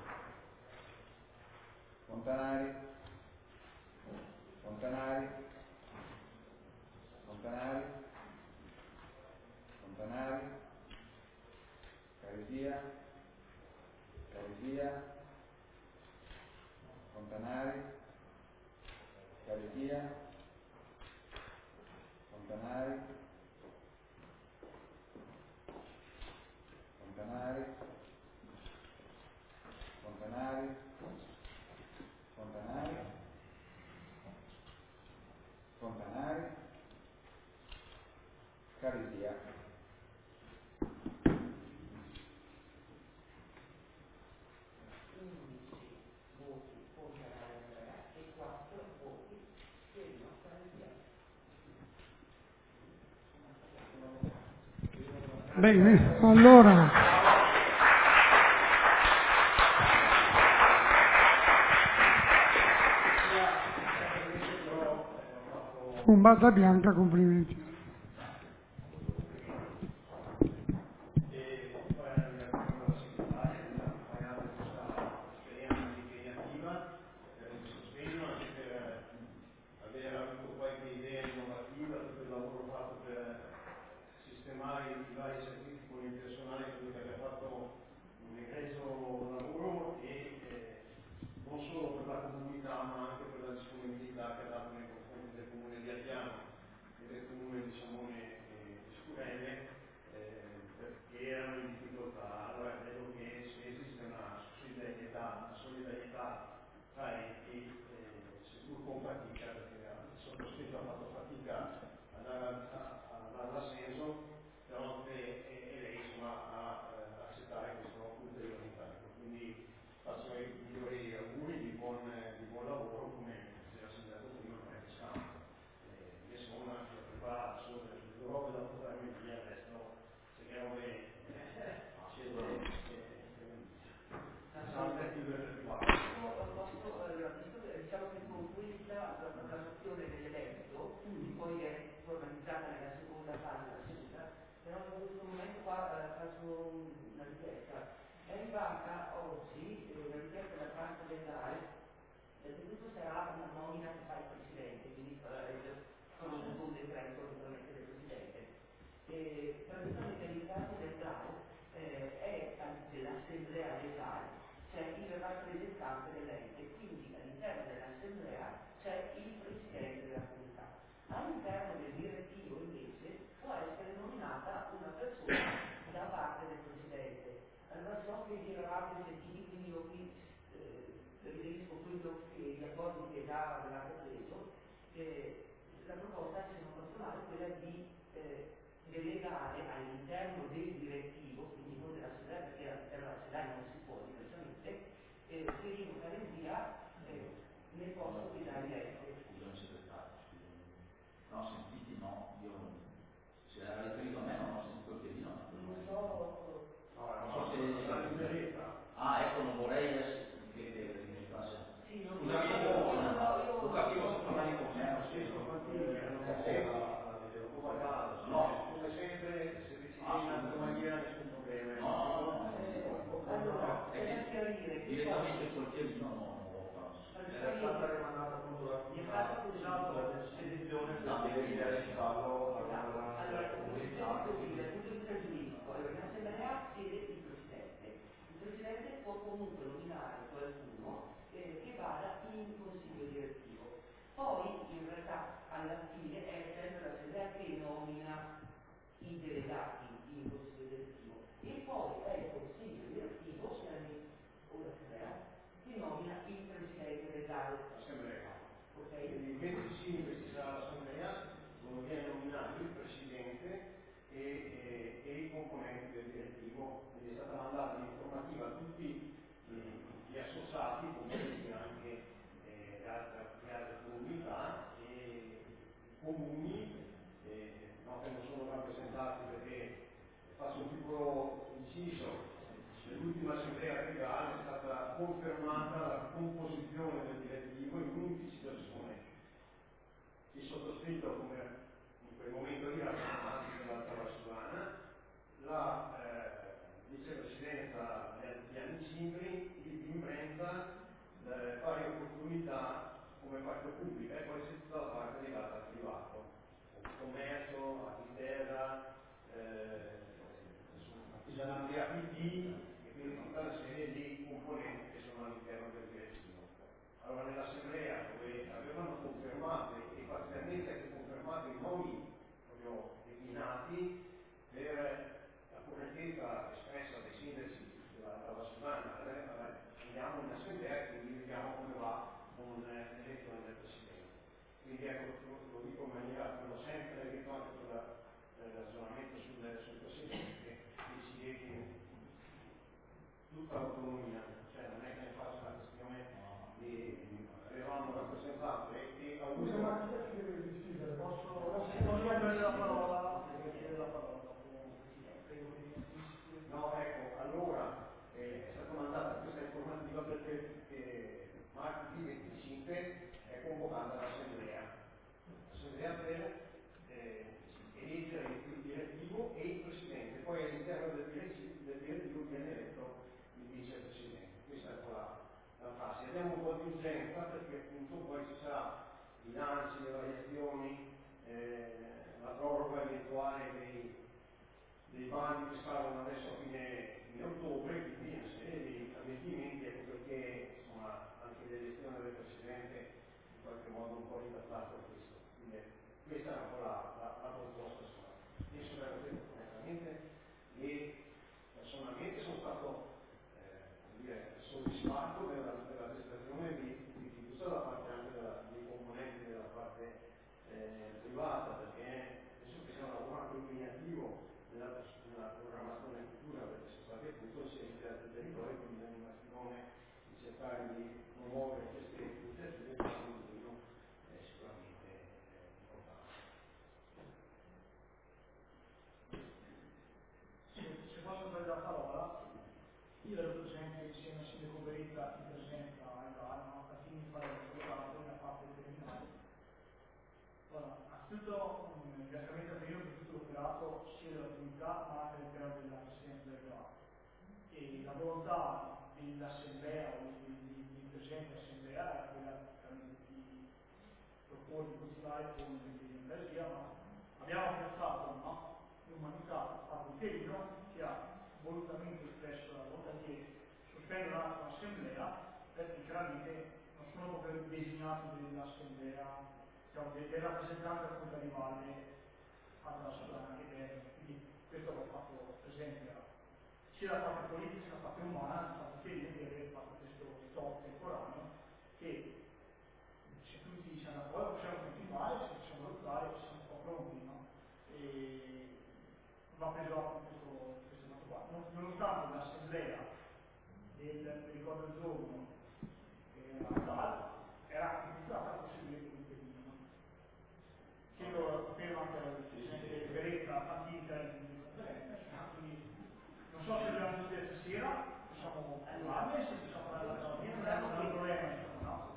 Fontanari, Fontanari, Fontanari, Fontanari, Caresia, Caresia, Fontanari, Caresia, Fontanari, Fontanari, Fontanari, Fontanari, Fontanari, Caresia. Bene, allora Fumbata bianca, complimenti. pur con fatica, perché il sottoscritto ha fatto fatica a dare l'assenso, però e, e lei insomma a eh, accettare questo ulteriore incarico. Quindi faccio i migliori auguri di buon, di buon lavoro, come si era sentito prima, non è che siamo. Eh, insomma, la prepara solo delle robe da portarmi via, adesso cerchiamo di salve più del Posso, allora, visto che diciamo che con questa la programmazione dell'evento, quindi poi è formalizzata nella seconda fase della seduta, però in questo momento qua eh, faccio una richiesta. È arrivata oggi eh, una richiesta da parte dell'A E, perché questo sarà una nomina che fa il Presidente, quindi eh, sono un decreto naturalmente del Presidente. Eh, praticamente all'interno dell'A E eh, è dell'Assemblea dell'A E, c'è il rappresentante dell'ente, quindi all'interno dell'assemblea c'è il presidente della comunità. All'interno del direttivo invece può essere nominata una persona da parte del presidente. Allora so che vi eravate sentiti, quindi io qui eh, riferisco quello che gli accordi che già avevate preso. Eh, la proposta, se non posso male, è quella di eh, delegare all'interno del direttivo, quindi non dell'assemblea, perché all'interno dell'assemblea non si può diversamente, eh, Serino Calendia eh, nel posto di dare lettere. Scusami segretario, scusami. No, sentiti no, io se era riferito a me non ho sentito il piedino. Non so, no, non so se la libertà. Ah, ecco, non vorrei essere che diventasse. sì, non Scusami, io lo capivo se parlavi con me, non Sì, so. sono fatica, non so se la no, come sempre, se decidi in altra maniera nessun problema. No, no, no. Allora, c'è da chiarire che direttamente col piedino no, non lo faccio. Era stata rimandata appunto la selezione per vedere in ballo allora, funziona così dal punto di vista giuridico. Allora, in assemblea siede il presidente. Il presidente può comunque nominare qualcuno eh, che vada in consiglio direttivo. Poi, in realtà, alla fine è sempre l'assemblea che nomina i delegati in consiglio direttivo. E poi è il consiglio direttivo, o l'assemblea, che nomina il presidente dell'A E. L'assemblea. Okay. Quindi mentre si investirà l'assemblea, non viene nominato il presidente e, e, e i componenti del direttivo. Quindi è stata mandata l'informativa a tutti gli, gli associati, compresi anche eh, le altre, le altre comunità e i comuni, eh, no, che non sono rappresentati perché faccio un piccolo inciso. Nell'ultima assemblea legale è stata confermata la composizione del direttivo in un'implicitazione. Il sottoscritto, come in quel momento lì rappresentante dell'Alta Valsugana, la eh, vicepresidenza Gianni Cimbri, il Imprenta, le pari opportunità come parte pubblica e poi c'è tutta la parte legata al privato, commercio, architetta, eh, artigianaria P D, e quindi tutta una serie di componenti che sono all'interno del direttivo. Allora nell'assemblea dove avevano confermato e parzialmente anche confermato i nomi proprio declinati per la correttezza espressa dai sindaci della Valsugana, andiamo in assemblea e quindi vediamo come va con l'elezione del Presidente. Quindi ecco, lo dico in maniera, come ho sempre detto anche per il ragionamento sul, sul Presidente, che decidete tutta l'autonomia, cioè non è che ne faccio una questione di avevamo rappresentato e, e a Scusa, ma chi è che deve decidere? Posso prendere la parola? Chiedere la parola no, ecco, allora eh, è stata mandata questa informativa perché eh, martedì venticinque è convocata l'assemblea l'assemblea per eh, eleggere il direttivo e il presidente, poi all'interno del direttivo, del direttivo viene eletto il vicepresidente. Questa è la, la fase. Abbiamo un po' di urgenza perché appunto poi ci sarà bilanci, le variazioni, eh, la proroga eventuale dei, dei bandi che scadono adesso a fine, fine ottobre, quindi una serie di avvenimenti, ecco perché insomma anche l'elezione del presidente in qualche modo un po' ritardato questo. Quindi, questa è un po' la, la, la proposta, insomma. Io sono veramente correttamente e personalmente sono stato eh, dire, soddisfatto della, della prestazione di, di fiducia da parte anche della, dei privata, perché penso che sia un lavoro anche impegnativo nella, nella programmazione futura, perché sono stati appunto sempre altri territori, quindi l'animazione di cercare di promuovere queste iniziative per il futuro è sicuramente importante. Se, se posso prendere la parola, io ero presente insieme a Sindaco Beretta in presenza ai Galano, a fine di fare il programma e a parte terminale. Allora, anzitutto un ringraziamento a Dio per tutto l'operato sia della comunità ma anche all'interno della Presidenza del Galano. E la volontà dell'assemblea o del presente assemblea era quella di proporre di continuare con l'energia, ma abbiamo pensato, no? L'umanità ha un terreno che ha volutamente espresso la volontà di sospendere un attimo l'assemblea, perché chiaramente non sono proprio designato dell'assemblea, diciamo, del rappresentante appunto di Valle alla sua che quindi questo l'ho fatto presente sia la parte politica sia la parte umana, il fatto che di aver fatto questo stop temporaneo che se tutti siamo d'accordo possiamo continuare, se possiamo valutare siamo un po' pronti, no? E va preso atto questo, questo fatto qua. Non, nonostante l'assemblea del ricordo del giorno che era era intitolata possibile con il no? Chiedo appena anche al Presidente Beretta partita in conferenza, quindi non so se dobbiamo dire stasera, possiamo parlarne, se possiamo parlare la mattina, non è un problema, insomma, no?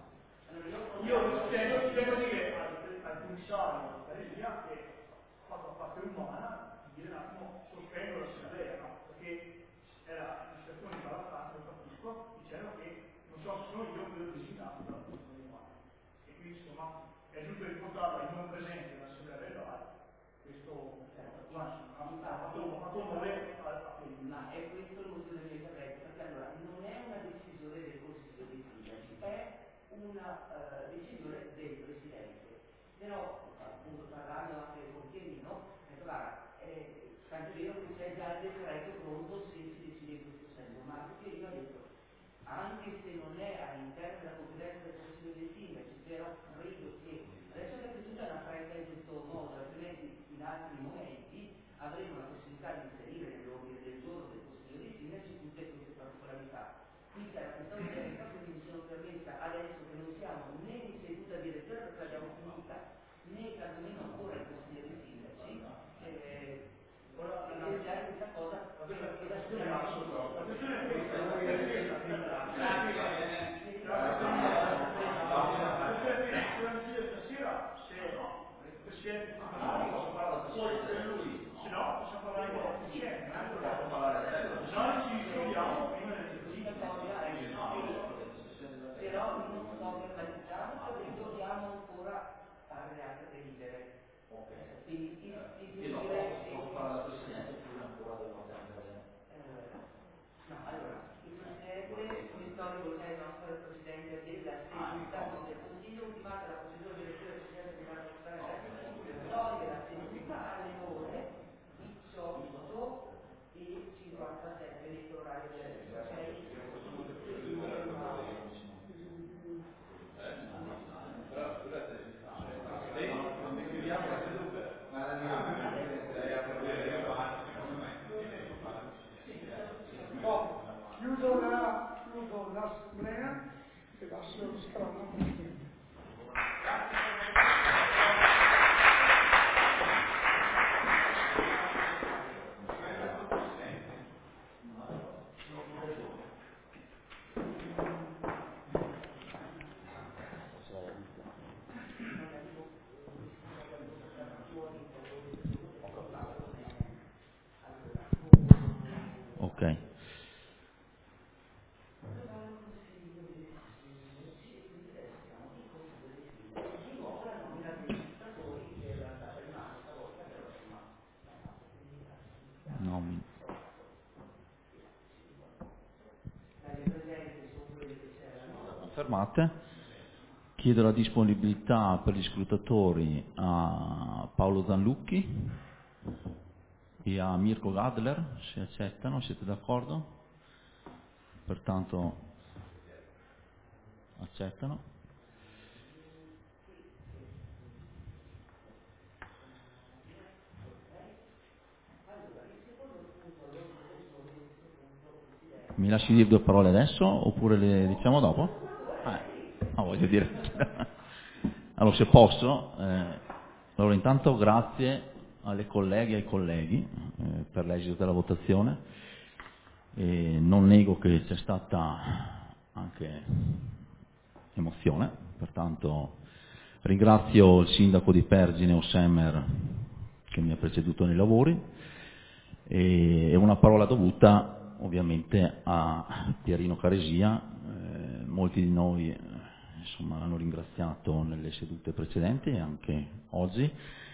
Io tengo, tengo a dire al, al commissario dell'Elia che ha fatto la parte umana di dire un attimo sospendo l'assemblea, no? Perché era una situazione imbarazzante, lo capisco, dicendo che non so se sono io che l'ho designato dalla posizione umana. E quindi insomma è giusto riportarla in non presente nell'assemblea regolare, questo ha fatto onore a ma è questo il motivo del mio intervento, perché allora non è una decisione del Consiglio dei Sindaci, è una uh, decisione del Presidente. Però, appunto, parlando anche con Pierino, ho detto, guarda, eh, tanto è vero che c'è già il decreto pronto se si decide in questo senso, ma anche Pierino ha detto, anche se non è all'interno della competenza del Consiglio dei Sindaci, però credo che adesso è tutta una fretta in questo modo, altrimenti in altri momenti avremo la possibilità di inserire nell'ordine del giorno del Consiglio dei Sindaci tutte queste particolarità. Qui c'era questa urgenza, quindi mi sono permessa adesso che non siamo né in seduta di lezione perché l'abbiamo finita, né tantomeno ancora il Consiglio dei Sindaci, eh, volevo iniziare questa cosa per la Presidente Comunale, posso parlare fuori per lui, se no possiamo parlare di nuovo insieme, se no ci troviamo prima del però non sto verbalizzando perché dobbiamo ancora fare le altre delibere. Quindi il dire posso fare la Presidente prima ancora del contempo. no, allora, il Presidente, mi sto rivolgendo ancora al Presidente della seduta del Consiglio, ultimata la procedura di elezione del Presidente della toglie la seduta alle ore diciotto e cinquantasette dentro l'orario delle sei. Però scusate, non chiudiamo la seduta, ma la No, chiudo la, chiudo l'assemblea e lascio lo scranno a Presidente. Ok. No. Confermate. Chiedo la disponibilità per gli scrutatori a Paolo Zanlucchi e a Mirko Gadler, se accettano, siete d'accordo? Pertanto accettano. Mi lasci dire due parole adesso oppure le diciamo dopo? Eh, no, voglio dire. Allora, se posso, eh, allora intanto grazie alle colleghe e ai colleghi eh, per l'esito della votazione. E non nego che c'è stata anche emozione, pertanto ringrazio il sindaco di Pergine, Ossemer, che mi ha preceduto nei lavori, e una parola dovuta ovviamente a Pierino Caresia. Eh, molti di noi eh, insomma, l'hanno ringraziato nelle sedute precedenti e anche oggi.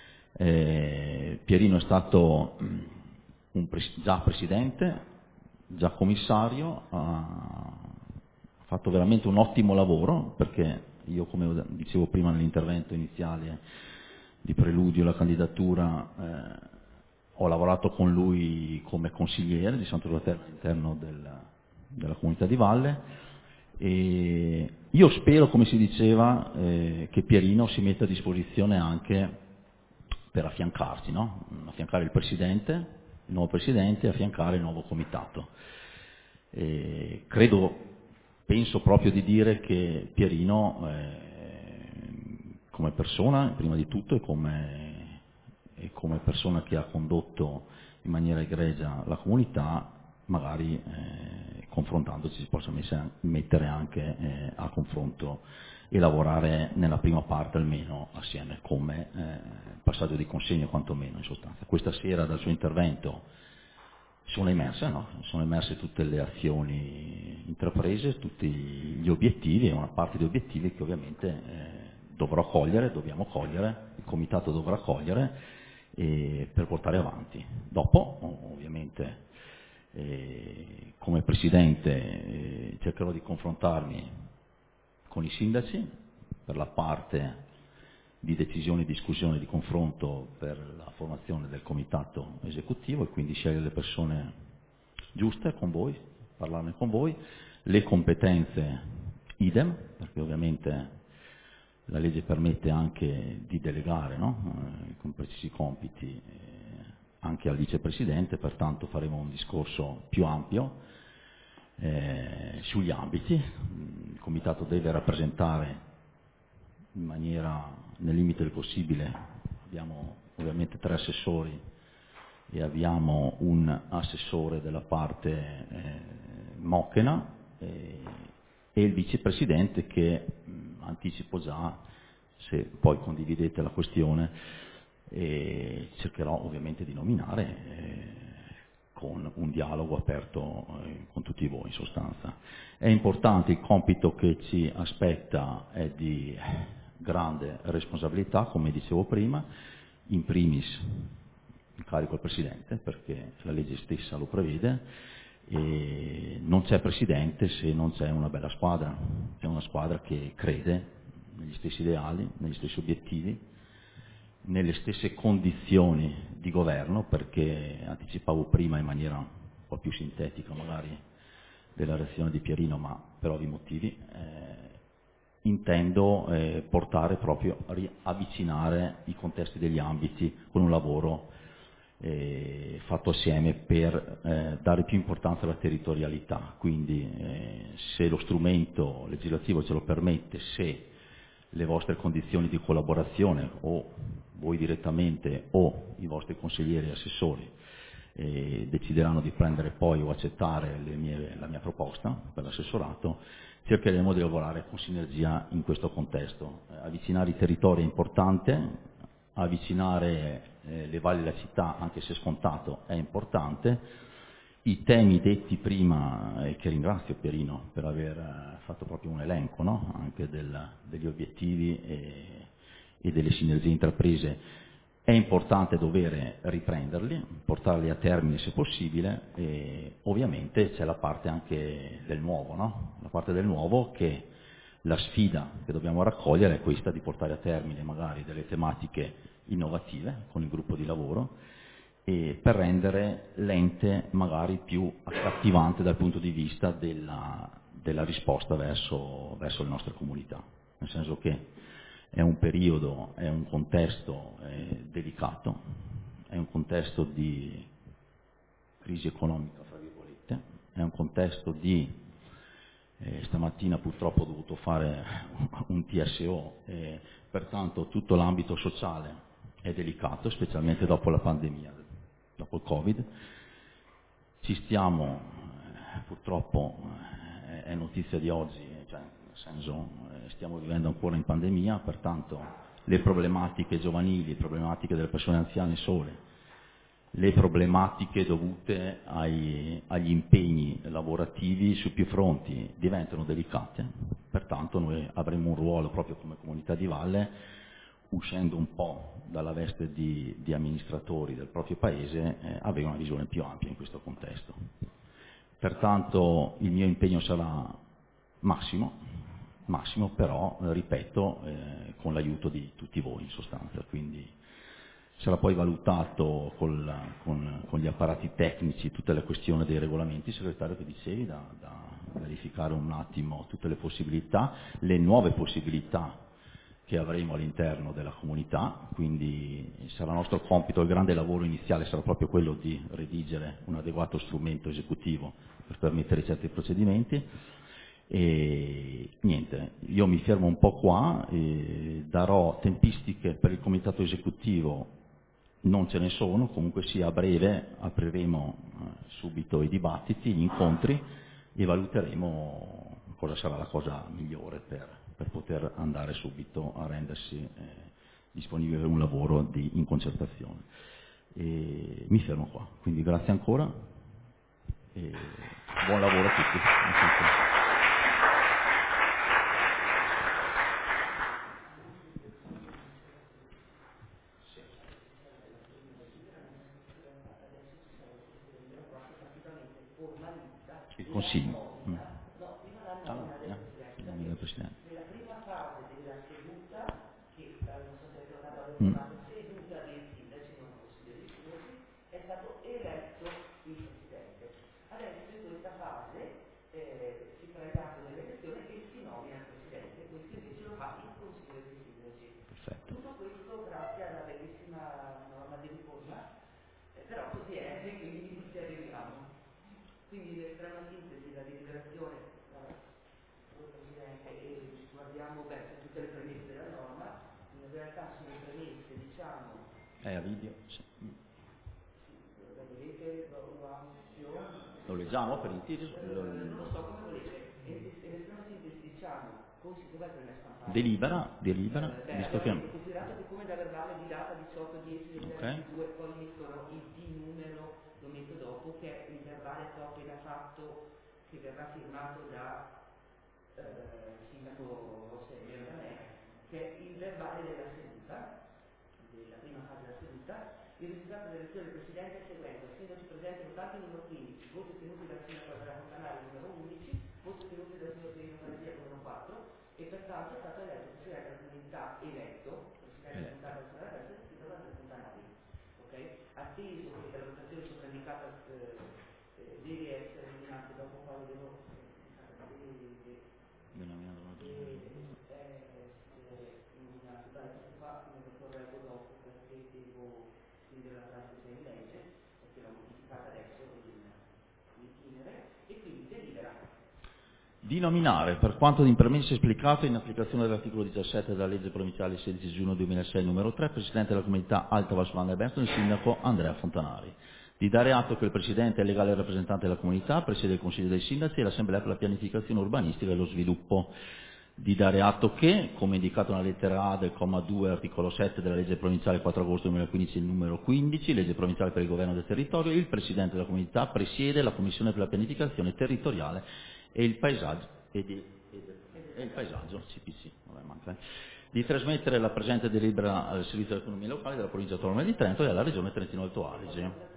Eh, Pierino è stato un pres- già presidente, già commissario, ha fatto veramente un ottimo lavoro, perché io, come dicevo prima nell'intervento iniziale di preludio alla candidatura, eh, ho lavorato con lui come consigliere di Santo Fratello all'interno del, della comunità di Valle, e io spero, come si diceva, eh, che Pierino si metta a disposizione anche per affiancarci, no? Affiancare il presidente, il nuovo presidente, e affiancare il nuovo comitato. E credo, penso proprio di dire che Pierino, eh, come persona, prima di tutto, e come e come persona che ha condotto in maniera egregia la comunità, magari eh, confrontandoci si possa mettere anche eh, a confronto e lavorare nella prima parte almeno assieme come eh, passaggio di consegna, quantomeno in sostanza. Questa sera dal suo intervento sono emerse, no? Sono emerse tutte le azioni intraprese, tutti gli obiettivi e una parte di obiettivi che ovviamente eh, dovrò cogliere, dobbiamo cogliere, il comitato dovrà cogliere e per portare avanti. Dopo, ovviamente, eh, come Presidente eh, cercherò di confrontarmi con i sindaci per la parte di decisione, discussione, di confronto per la formazione del comitato esecutivo, e quindi scegliere le persone giuste con voi, parlarne con voi, le competenze idem, perché ovviamente la legge permette anche di delegare, no? eh, con precisi compiti eh, anche al vicepresidente, pertanto faremo un discorso più ampio eh, sugli ambiti. Il comitato deve rappresentare in maniera, nel limite del possibile, abbiamo ovviamente tre assessori e abbiamo un assessore della parte eh, Moccena eh, e il vicepresidente che mh, anticipo già, se poi condividete la questione, e cercherò ovviamente di nominare eh, con un dialogo aperto eh, con tutti voi in sostanza. È importante, il compito che ci aspetta è di grande responsabilità, come dicevo prima, in primis il carico al Presidente, perché la legge stessa lo prevede, e non c'è Presidente se non c'è una bella squadra, c'è una squadra che crede negli stessi ideali, negli stessi obiettivi, nelle stesse condizioni di governo, perché anticipavo prima in maniera un po' più sintetica magari della reazione di Pierino, ma per ovvi motivi, eh, intendo eh, portare proprio a riavvicinare i contesti degli ambiti con un lavoro eh, fatto assieme per eh, dare più importanza alla territorialità. Quindi eh, se lo strumento legislativo ce lo permette, se le vostre condizioni di collaborazione, o voi direttamente o i vostri consiglieri e assessori, eh, decideranno di prendere poi o accettare le mie, la mia proposta per l'assessorato, cercheremo di lavorare con sinergia in questo contesto. Eh, avvicinare i territori è importante, avvicinare eh, le valli della città, anche se scontato, è importante. I temi detti prima, e che ringrazio Pierino per aver fatto proprio un elenco, no? Anche del, degli obiettivi e, e delle sinergie intraprese, è importante dover riprenderli, portarli a termine se possibile, e ovviamente c'è la parte anche del nuovo, no? La parte del nuovo, che la sfida che dobbiamo raccogliere è questa di portare a termine magari delle tematiche innovative con il gruppo di lavoro, e per rendere l'ente magari più accattivante dal punto di vista della, della risposta verso, verso le nostre comunità, nel senso che è un periodo, è un contesto eh, delicato, è un contesto di crisi economica, fra virgolette, è è un contesto di, eh, stamattina purtroppo ho dovuto fare un T S O, e pertanto tutto l'ambito sociale è delicato, specialmente dopo la pandemia, dopo il Covid. Ci stiamo, eh, purtroppo eh, è notizia di oggi, cioè, nel senso eh, stiamo vivendo ancora in pandemia, pertanto le problematiche giovanili, le problematiche delle persone anziane sole, le problematiche dovute ai, agli impegni lavorativi su più fronti diventano delicate, pertanto noi avremo un ruolo proprio come comunità di valle, uscendo un po' dalla veste di, di amministratori del proprio paese, eh, avere una visione più ampia in questo contesto. Pertanto il mio impegno sarà massimo, massimo però, eh, ripeto, eh, con l'aiuto di tutti voi in sostanza, quindi sarà poi valutato col, con, con gli apparati tecnici tutte le questioni dei regolamenti, segretario, che dicevi, da, da verificare un attimo tutte le possibilità, le nuove possibilità che avremo all'interno della comunità, quindi sarà nostro compito, il grande lavoro iniziale sarà proprio quello di redigere un adeguato strumento esecutivo per permettere certi procedimenti. E niente, io mi fermo un po' qua, e darò tempistiche per il comitato esecutivo, non ce ne sono, comunque sia a breve apriremo eh, subito i dibattiti, gli incontri e valuteremo cosa sarà la cosa migliore per, per poter andare subito a rendersi eh, disponibile per un lavoro di, in concertazione. E mi fermo qua, quindi grazie ancora e buon lavoro a tutti. Il Consiglio. Mm. Ah, no, no, Presidente. Nella prima fase della seduta, che eh, non so se avete notato, avete Mm. chiamato seduta dei sindaci, non consiglio dei sindaci, è stato eletto il Presidente. Adesso in questa fase eh, si fa il dato dell'elezione e si nomina il Presidente, questo invece lo fa il Consiglio dei sindaci. Perfetto. Tutto questo grazie alla bellissima norma di riforma, eh, però così è e quindi ci arriviamo. Quindi in estrema sintesi la deliberazione, eh, Presidente, e guardiamo beh, su tutte le premesse della norma, in realtà sulle premesse diciamo... È a video? Sì. Sì, lo vedete, lo, lo ha opzione. Lo leggiamo per intero? Lo, non lo so come volete. In estrema sintesi diciamo, considerato nella stampata. Delibera, delibera, Eh, beh, visto allora, che... considerato che come da verbale di data diciotto dieci Ok. due poi mettono il D numero, lo metto dopo, che è il verbale che ho appena fatto, che verrà firmato da eh, sindaco Semio da me, che è il verbale della seduta, della prima fase della seduta. Il risultato dell'elezione del Presidente è il seguente: sindaci presenti votanti numero quindici, voti ottenuti dal sindaco della Fontanale numero undici, voti ottenuti dal sindaco di Fantasia numero quattro, e pertanto è stato eletto Presidente della comunità eletto, Presidente della comunità della Fontanale e sindaco della Fontanale. Okay? Atteso che la votazione sovraindicata eh, eh, deve essere nominata, dopo poi devo eh, Denominato deve essere nominato, dai, questo qua me lo correggo dopo perché devo scrivere la pratica in legge, perché l'ho modificata adesso in, in itinere, e quindi delibera. di nominare, per quanto di premesse esplicato in applicazione dell'articolo diciassette della legge provinciale sedici giugno duemilasei numero tre, Presidente della Comunità Alta Valsugana e Berto, il Sindaco Andrea Fontanari. Di dare atto che il Presidente è legale rappresentante della comunità, presiede il Consiglio dei Sindaci e l'Assemblea per la pianificazione urbanistica e lo sviluppo. Di dare atto che, come indicato nella lettera A del comma due articolo sette della legge provinciale quattro agosto duemilaquindici numero quindici, legge provinciale per il governo del territorio, il Presidente della comunità presiede la Commissione per la pianificazione territoriale e il paesaggio, e, di, e, de, e il paesaggio C P C. Vabbè, manca, eh. Di trasmettere la presente delibera al Servizio dell'Economia Locale della Provincia Autonoma di Trento e alla Regione Trentino-Alto Adige.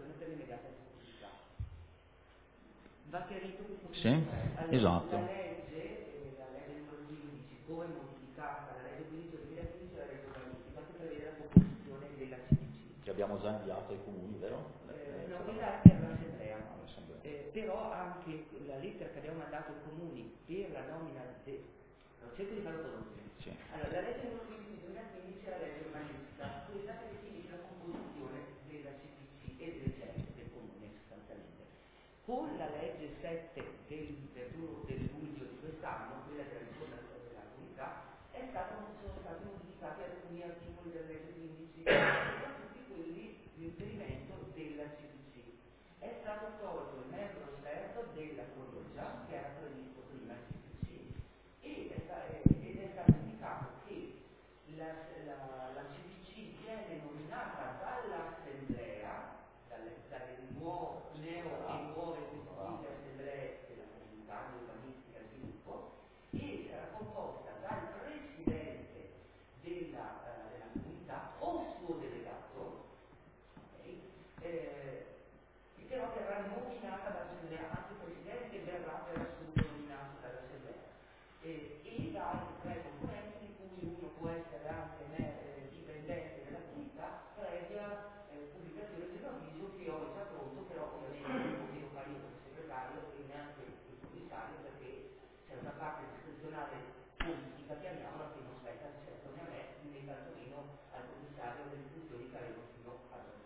Va chiarito che Sì, allora, esatto. la legge, eh, la legge numero quindici, come modificata la legge quindici del duemilaquindici, la legge urbanistica, che prevede la composizione della C D C. Che abbiamo già inviato ai comuni, vero? Eh, no, quella è per l'Assemblea. All'Assemblea. Eh, però anche la lettera che abbiamo mandato ai comuni per la nomina de... no, cerco di farlo conoscere. Sì. Allora, la legge numero quindici del duemilaquindici è la legge urbanistica, quella che definisce la composizione della C D C e delle celle del comune sostanzialmente. Con la legge sette del ventuno del luglio di quest'anno, quella della riforma della comunità, è stato, sono stati modificati alcuni articoli della legge quindici, sono tutti quelli di inserimento della C D C. È stato tolto il membro esperto della provincia, che era previsto prima in C D C, ed è, sta- ed è stato indicato che la, la, la C D C viene nominata dall'assemblea, dalle, dalle nuove, neo e nuove costituite assemblee della comunità di urbanistica e sviluppo, e sarà composta dal presidente della, eh, della comunità o suo delegato, okay, eh, che però verrà nominata dall'assemblea, anche il presidente verrà per assunto nominato dall'assemblea, eh, e dai tre componenti, di cui uno può essere anche eh, dipendente della comunità, previa eh, pubblicazione dell'avviso, che ho già pronto, però ovviamente non devo fare io come segretario e neanche il commissario, perché c'è una parte discrezionale politica, chiamiamola, che non spetta certo né a me né tantomeno al commissario delle funzioni che avevo fino ad oggi.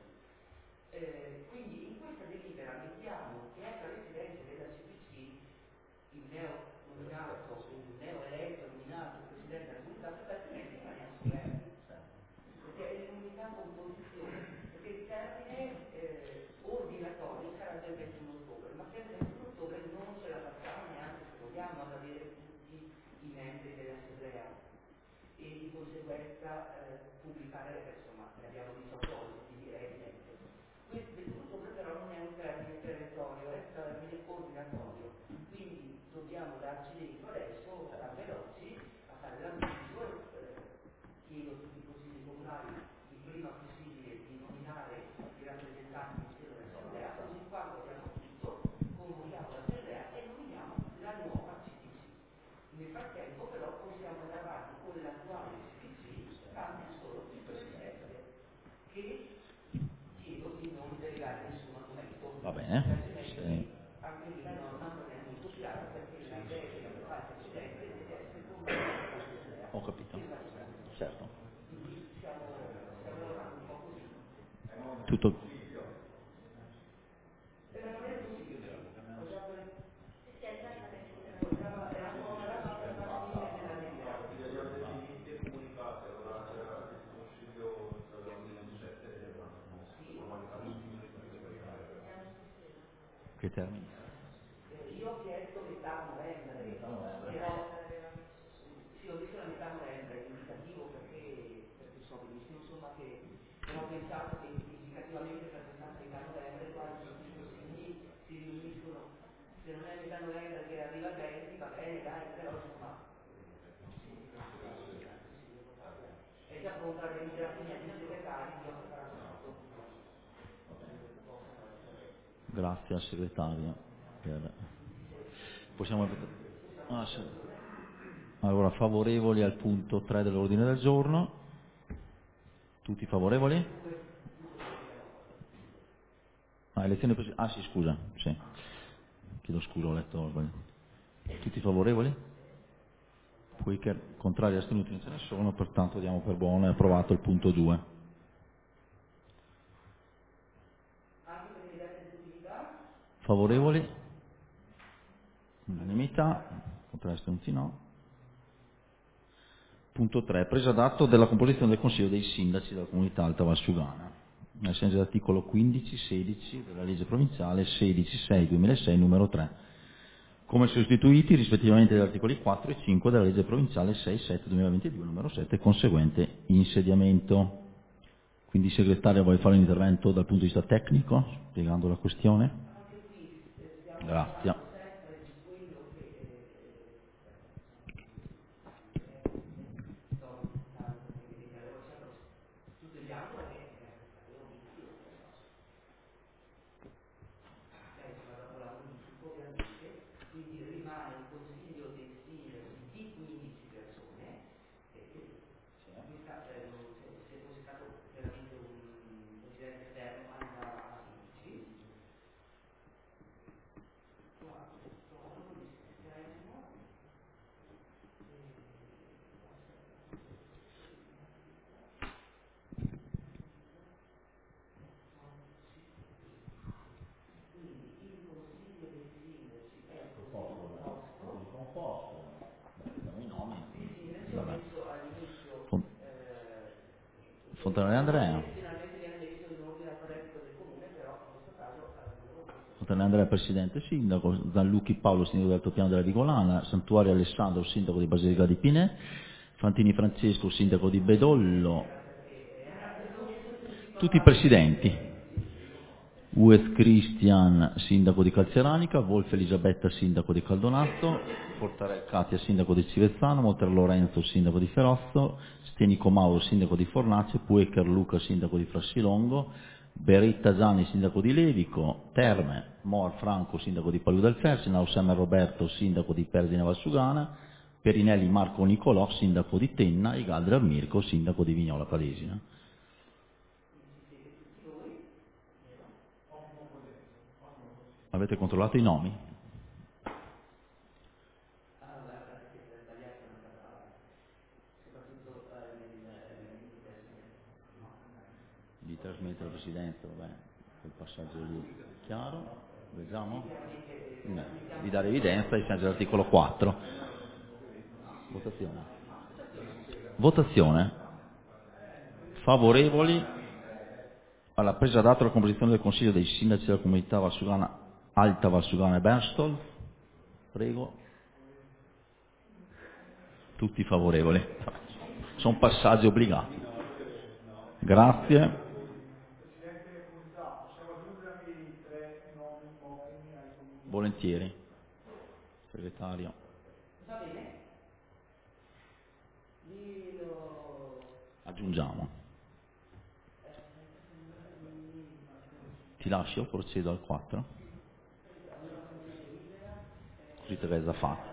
Eh, quindi in questa delibera mettiamo che è presidente della C D C il neo nominato, il neo eletto nominato presidente della comunità, perché altrimenti rimaniamo scoperti, perché è l'unica composizione, perché il termine eh, ordinatorio sarà del ventuno ottobre, ma per il ventuno ottobre non ce la facciamo neanche se vogliamo ad avere tutti i membri dell'assemblea e di conseguenza eh, pubblicare, insomma, ne abbiamo diciotto oggi, quindi è evidente. Questo ventuno ottobre però non è un termine perentorio, è un termine ordinatorio, quindi dobbiamo darci dentro adesso, da veloci, a fare l'avviso, eh, chiedo a tutti i consigli comunali il prima possibile di nominare i rappresentanti in seno dell'assemblea, così quando abbiamo tutto convochiamo l'assemblea e nominiamo la nuova C D C. Nel frattempo però possiamo andare avanti con l'attuale C D C, cambia solo il presidente, che chiedo di non delegare nessun argomento. Va bene. Sì. Anche lì la norma non è molto chiara, perché la delega che fa il presidente deve essere convocata dall'assemblea. Ho capito. Certo. Quindi stiamo, stiamo lavorando un po' così. Tutto. E non è possibile. Ho già pre- ho già- è ancora una roba fattibile nella delibera. Che termini? Eh, io ho chiesto metà novembre, però sì, ho visto la metà novembre, è indicativo perché, perché so benissimo insomma che però ho pensato che indicativamente per pensare metà novembre quando tutti i consigli si riuniscono, se non è metà novembre che arriva il venti va bene dai, però insomma è già pronta la delibera, quindi a tutti i segretari io ho preparato tutto. Grazie al segretario. Per... Possiamo... Ah, sì. Allora, favorevoli al punto tre dell'ordine del giorno. Tutti favorevoli? Ah, elezione pres- ah sì, scusa, sì. Chiedo scusa, ho letto. Tutti favorevoli? Poiché contrari e astenuti non ce ne sono, pertanto diamo per buono e approvato il punto due. Favorevoli? Unanimità, contrari e astenuti no. Punto tre. Presa d'atto della composizione del Consiglio dei Sindaci della Comunità Alta Valsugana, nel senso dell'articolo quindici sedici della legge provinciale sedici sei duemilasei numero tre, come sostituiti rispettivamente dagli articoli quattro e cinque della legge provinciale sei sette duemilaventidue numero sette, conseguente insediamento. Quindi il segretario vuole fare un intervento dal punto di vista tecnico, spiegando la questione? Grazie. Quindi rimane un consiglio dei sindaci di quindici persone, e questa, eh, se, se fosse stato veramente un presidente esterno andava a quindici, dopo, mettiamo i nomi. Sì, sì, invece ho Vabbè. messo all'inizio Fon- eh, Fontanella Andrea. finalmente viene messo in ordine alfabetico del comune, però in questo caso avevo Fontanella Andrea, presidente sindaco, Zanlucchi Paolo, sindaco del Altopiano della Vigolana, Santuario Alessandro, sindaco di Basilica di Pinè, Fantini Francesco, sindaco di Bedollo, tutti i presidenti. Uez Christian, sindaco di Calzeranica, Wolf Elisabetta, sindaco di Caldonazzo, Fortarel Katia, sindaco di Civezzano, Monter Lorenzo, sindaco di Ferozzo, Stenico Mauro, sindaco di Fornace, Puecher Luca, sindaco di Frassilongo, Beritta Zani, sindaco di Levico, Terme, Mor Franco, sindaco di Palù del Fersi, Nausemer Roberto, sindaco di Persina Valsugana, Perinelli Marco Nicolò, sindaco di Tenna, e Galdra Mirko, sindaco di Vignola Palesina. Avete controllato i nomi? Di trasmettere al Presidente, vabbè, quel passaggio lì chiaro, leggiamo? No. Di dare evidenza ai sensi dell'articolo quattro. Votazione. Votazione. Favorevoli alla presa d'atto della composizione del Consiglio dei Sindaci della Comunità Valsugana, Alta Valsugana e Berstol. Prego. Tutti favorevoli. Sono passaggi obbligati. Grazie. Volentieri. Segretario. Va bene? Aggiungiamo. Ti lascio, procedo al quattro. Così Teresa fa.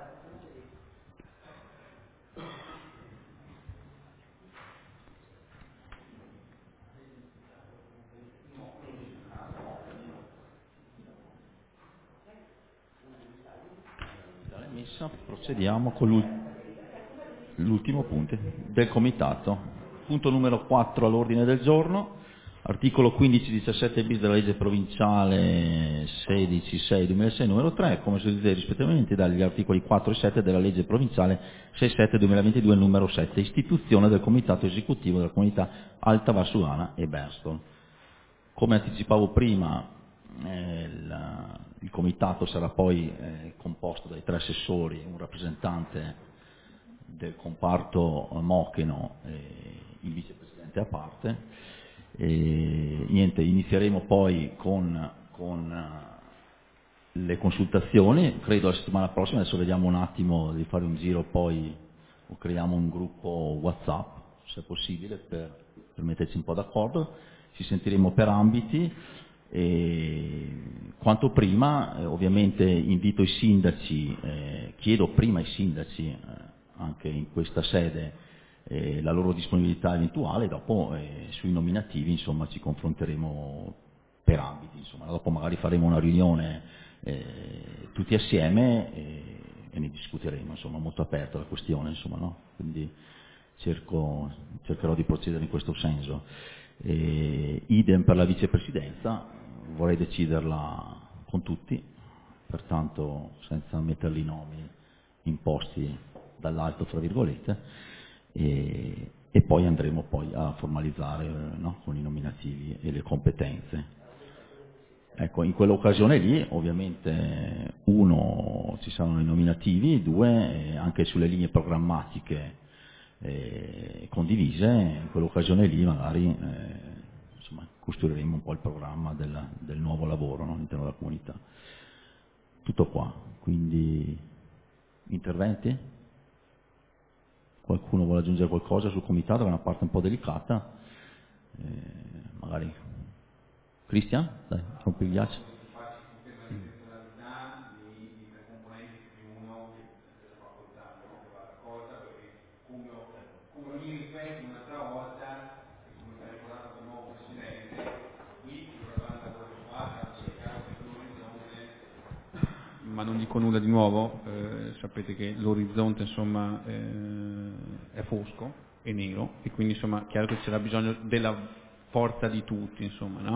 Messa, procediamo con l'ultimo punto del comitato. Punto numero quattro all'ordine del giorno, articolo quindici diciassette bis della legge provinciale sedici sei duemilasei numero tre, come sostituite rispettivamente dagli articoli quattro e sette della legge provinciale sei sette duemilaventidue numero sette, istituzione del comitato esecutivo della comunità Alta Valsugana e Berstol. Come anticipavo prima, eh, il, il comitato sarà poi eh, composto dai tre assessori, un rappresentante del comparto Mocheno e il vicepresidente a parte. E, niente, inizieremo poi con, con le consultazioni, credo la settimana prossima, adesso vediamo un attimo di fare un giro, poi o creiamo un gruppo WhatsApp, se è possibile, per, per metterci un po' d'accordo. Ci sentiremo per ambiti e quanto prima, eh, ovviamente invito i sindaci, eh, chiedo prima ai sindaci eh, anche in questa sede eh, la loro disponibilità eventuale, dopo eh, sui nominativi insomma ci confronteremo per ambiti, insomma, dopo magari faremo una riunione eh, tutti assieme e, e ne discuteremo, insomma, molto aperta la questione, insomma, no? Quindi cerco, cercherò di procedere in questo senso. E idem per la vicepresidenza, vorrei deciderla con tutti, pertanto senza metterli i nomi imposti dall'alto fra virgolette, e, e poi andremo poi a formalizzare no, con i nominativi e le competenze. Ecco, in quell'occasione lì ovviamente uno ci saranno i nominativi, due eh, anche sulle linee programmatiche Eh, condivise, in quell'occasione lì magari eh, insomma, costruiremo un po' il programma del, del nuovo lavoro no, all'interno della comunità. Tutto qua, quindi interventi? Qualcuno vuole aggiungere qualcosa sul comitato, che è una parte un po' delicata, eh, magari Cristian, dai, rompi il ghiaccio. Ma non dico nulla di nuovo, eh, sapete che l'orizzonte insomma eh, è fosco e nero e quindi insomma chiaro che c'era bisogno della forza di tutti insomma, no?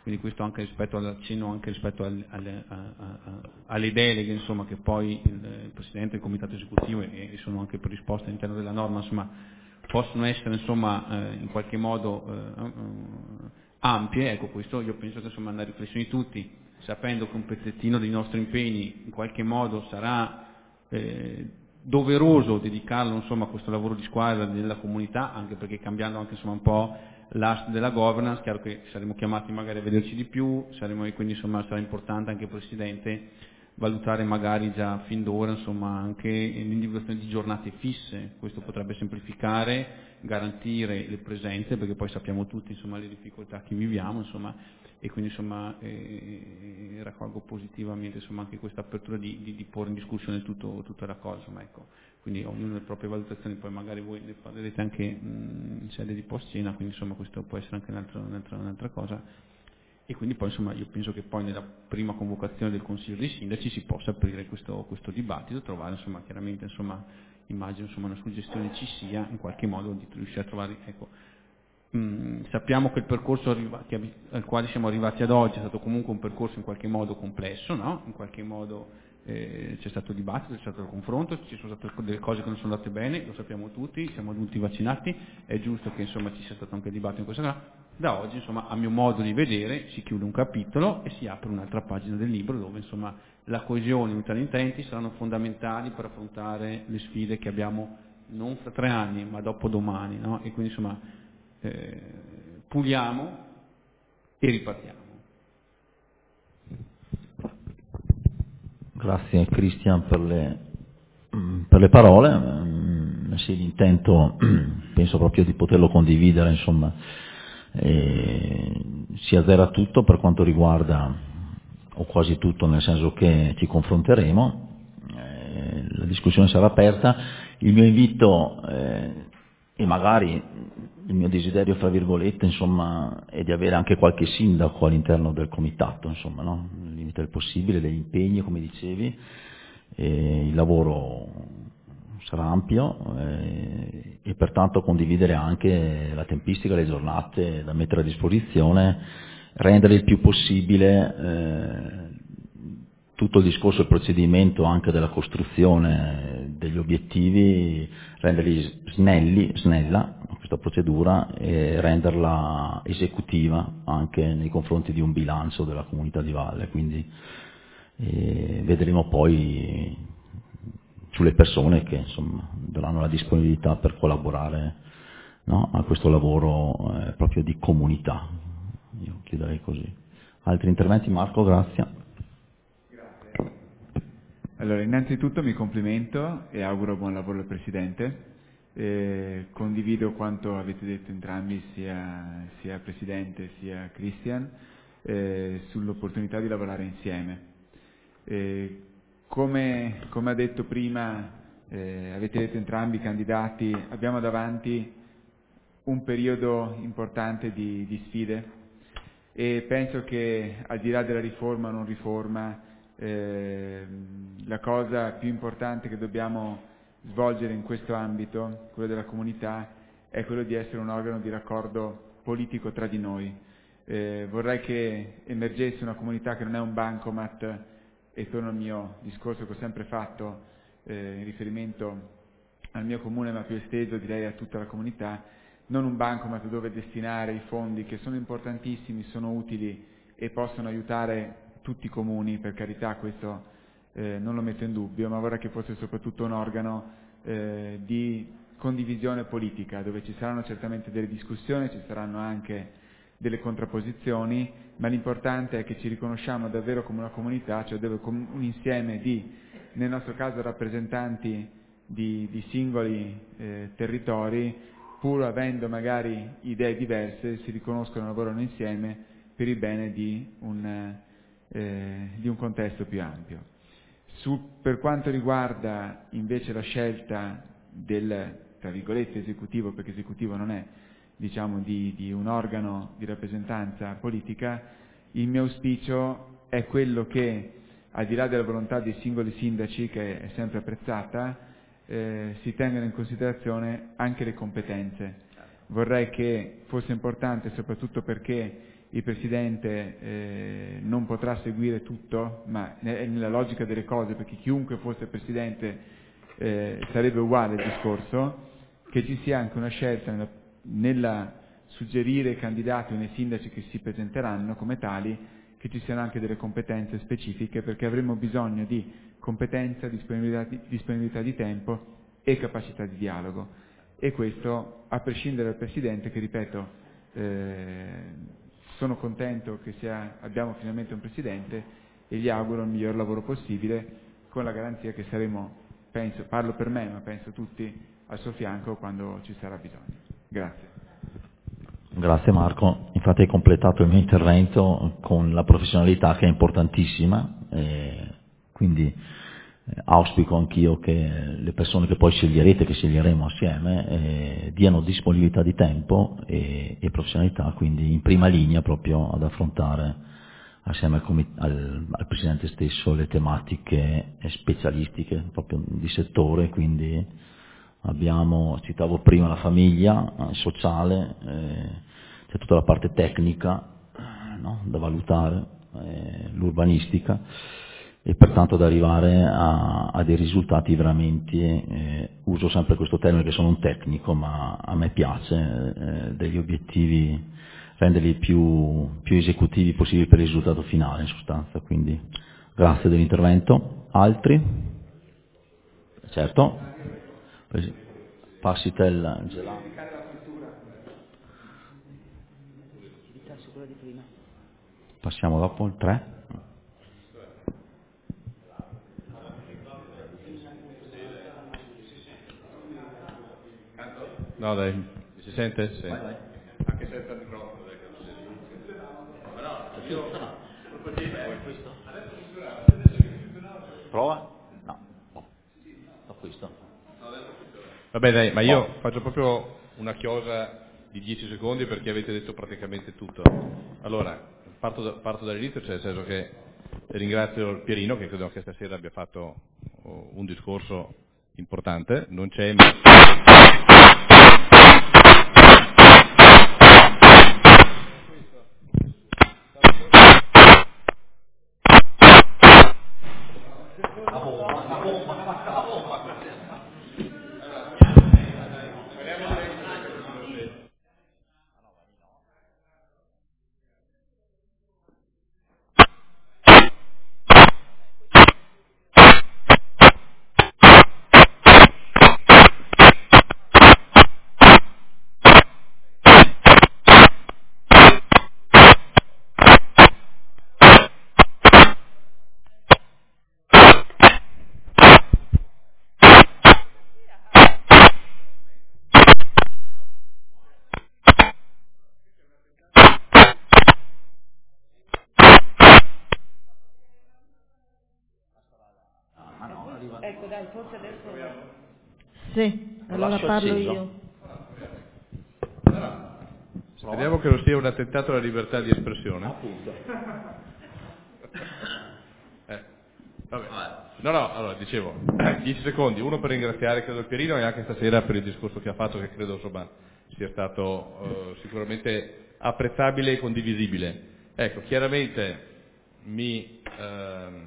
quindi questo anche rispetto all'accenno, anche rispetto alle, alle, a, a, a, alle deleghe, insomma, che poi il, il Presidente del Comitato Esecutivo, e, e sono anche predisposte all'interno della norma, insomma, possono essere, insomma, eh, in qualche modo eh, eh, ampie. Ecco, questo io penso che, insomma, una riflessione di tutti, sapendo che un pezzettino dei nostri impegni in qualche modo sarà eh, doveroso dedicarlo, insomma, a questo lavoro di squadra della comunità, anche perché cambiando anche, insomma, un po' l'asse della governance, chiaro che saremo chiamati magari a vederci di più, saremo, e quindi, insomma, sarà importante anche il Presidente valutare magari già fin d'ora, insomma, anche l'individuazione di giornate fisse. Questo potrebbe semplificare, garantire le presenze, perché poi sappiamo tutti, insomma, le difficoltà che viviamo, insomma, e quindi, insomma, eh, raccolgo positivamente, insomma, anche questa apertura di, di, di porre in discussione tutto, tutta la cosa, insomma, ecco. Quindi ognuno le proprie valutazioni, poi magari voi le parlerete anche mh, in sede di post-cena, quindi, insomma, questo può essere anche un'altra, un'altra, un'altra cosa. E quindi poi, insomma, io penso che poi nella prima convocazione del Consiglio dei Sindaci si possa aprire questo, questo dibattito, trovare, insomma, chiaramente, insomma, immagino, insomma, una suggestione ci sia, in qualche modo, di riuscire a trovare, ecco. Mm, sappiamo che il percorso arriva, che, al quale siamo arrivati ad oggi è stato comunque un percorso in qualche modo complesso, no? In qualche modo eh, c'è stato il dibattito, c'è stato il confronto, ci sono state delle cose che non sono andate bene, lo sappiamo tutti, siamo adulti vaccinati, è giusto che, insomma, ci sia stato anche il dibattito in questa cosa. Da oggi, insomma, a mio modo di vedere, si chiude un capitolo e si apre un'altra pagina del libro dove, insomma, la coesione e l'unità di intenti saranno fondamentali per affrontare le sfide che abbiamo non fra tre anni, ma dopo domani, no? E quindi, insomma, eh, puliamo e ripartiamo. Grazie Cristian per le, per le parole, sì, l'intento penso proprio di poterlo condividere, insomma, eh, si azzera tutto per quanto riguarda, o quasi tutto, nel senso che ci confronteremo, eh, la discussione sarà aperta, il mio invito eh, e magari il mio desiderio, fra virgolette, insomma, è di avere anche qualche sindaco all'interno del comitato, insomma, no? Nel limite del possibile, degli impegni, come dicevi, e il lavoro sarà ampio eh, e pertanto condividere anche la tempistica, le giornate da mettere a disposizione, rendere il più possibile eh, tutto il discorso e il procedimento anche della costruzione degli obiettivi, renderli snelli, snella questa procedura e renderla esecutiva anche nei confronti di un bilancio della comunità di valle, quindi eh, vedremo poi sulle persone che, insomma, daranno la disponibilità per collaborare, no, a questo lavoro eh, proprio di comunità. Io chiuderei così. Altri interventi? Marco, grazie. Grazie. Allora, innanzitutto mi complimento e auguro buon lavoro al Presidente. Eh, condivido quanto avete detto entrambi, sia, sia Presidente sia Cristian, eh, sull'opportunità di lavorare insieme. Eh, come, come ha detto prima, eh, avete detto entrambi i candidati, abbiamo davanti un periodo importante di, di sfide e penso che, al di là della riforma o non riforma, eh, la cosa più importante che dobbiamo svolgere in questo ambito, quello della comunità, è quello di essere un organo di raccordo politico tra di noi. Eh, vorrei che emergesse una comunità che non è un bancomat, e torno al mio discorso che ho sempre fatto eh, in riferimento al mio comune, ma più esteso direi a tutta la comunità, non un bancomat dove destinare i fondi che sono importantissimi, sono utili e possono aiutare tutti i comuni, per carità, questo eh, non lo metto in dubbio, ma vorrei che fosse soprattutto un organo eh, di condivisione politica, dove ci saranno certamente delle discussioni, ci saranno anche delle contrapposizioni, ma l'importante è che ci riconosciamo davvero come una comunità, cioè come un insieme di, nel nostro caso, rappresentanti di, di singoli eh, territori, pur avendo magari idee diverse, si riconoscono e lavorano insieme per il bene di un, eh, di un contesto più ampio. Su, per quanto riguarda invece la scelta del, tra virgolette, esecutivo, perché esecutivo non è, diciamo, di, di un organo di rappresentanza politica, il mio auspicio è quello che, al di là della volontà dei singoli sindaci, che è sempre apprezzata, eh, si tengano in considerazione anche le competenze. Vorrei che fosse importante, soprattutto perché il Presidente eh, non potrà seguire tutto, ma è nella logica delle cose, perché chiunque fosse Presidente eh, sarebbe uguale il discorso, che ci sia anche una scelta nella, nella suggerire candidati o nei sindaci che si presenteranno come tali, che ci siano anche delle competenze specifiche, perché avremo bisogno di competenza, disponibilità di, disponibilità di tempo e capacità di dialogo. E questo a prescindere dal Presidente che, ripeto, eh, sono contento che sia, abbiamo finalmente un Presidente e gli auguro il miglior lavoro possibile, con la garanzia che saremo, penso, parlo per me, ma penso tutti, al suo fianco quando ci sarà bisogno. Grazie. Grazie Marco, infatti hai completato il mio intervento con la professionalità che è importantissima, eh, quindi eh, auspico anch'io che le persone che poi sceglierete, che sceglieremo assieme, eh, diano disponibilità di tempo e, e professionalità, quindi in prima linea proprio ad affrontare assieme al, comit- al, al Presidente stesso le tematiche specialistiche proprio di settore, quindi abbiamo, citavo prima, la famiglia, eh, sociale, eh, c'è tutta la parte tecnica, eh, no, da valutare, eh, l'urbanistica, e pertanto da arrivare a, a dei risultati veramente, eh, uso sempre questo termine che sono un tecnico, ma a me piace, eh, degli obiettivi, renderli più, più esecutivi possibili per il risultato finale in sostanza. Quindi grazie dell'intervento. Altri? Certo. Passi te il gelato. Passiamo dopo il tre. No dai, mi si sente? Sì. Vai, vai. Anche senza il microfono, dai, che non si dice. Prova? No. Ho questo. Vabbè dai, ma io faccio proprio una chiosa di dieci secondi perché avete detto praticamente tutto. Allora, parto, da, parto dall'inizio, cioè nel senso che ringrazio il Pierino, che credo che stasera abbia fatto un discorso importante, non c'è... Ecco dai, forse adesso... Sì, allora parlo io. Speriamo che non sia un attentato alla libertà di espressione. Appunto. eh, vabbè. No, no, allora dicevo, dieci secondi, uno per ringraziare credo il Pierino e anche stasera per il discorso che ha fatto, che credo insomma sia stato eh, sicuramente apprezzabile e condivisibile. Ecco, chiaramente mi... Ehm,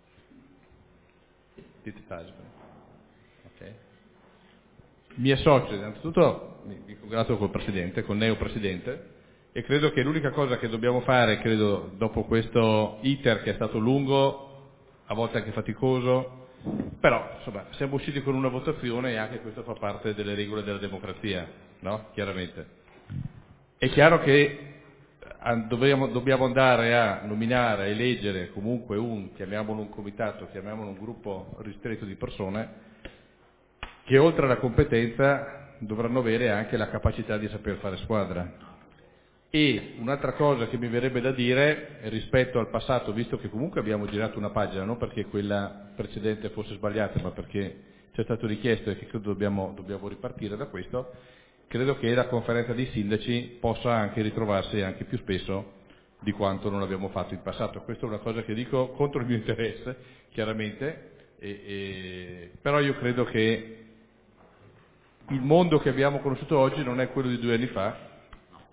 okay. Mi associo, innanzitutto mi, mi congratulo col Presidente, col neo Presidente, e credo che l'unica cosa che dobbiamo fare, credo, dopo questo iter che è stato lungo, a volte anche faticoso, però insomma siamo usciti con una votazione e anche questo fa parte delle regole della democrazia, no? Chiaramente. È chiaro che Dobbiamo, dobbiamo andare a nominare, a eleggere comunque un, chiamiamolo un comitato, chiamiamolo un gruppo ristretto di persone che oltre alla competenza dovranno avere anche la capacità di saper fare squadra. E un'altra cosa che mi verrebbe da dire rispetto al passato, visto che comunque abbiamo girato una pagina, non perché quella precedente fosse sbagliata, ma perché ci è stato richiesto e che credo dobbiamo, dobbiamo ripartire da questo, credo che la conferenza dei sindaci possa anche ritrovarsi anche più spesso di quanto non abbiamo fatto in passato. Questa è una cosa che dico contro il mio interesse, chiaramente, e, e, però io credo che il mondo che abbiamo conosciuto oggi non è quello di due anni fa,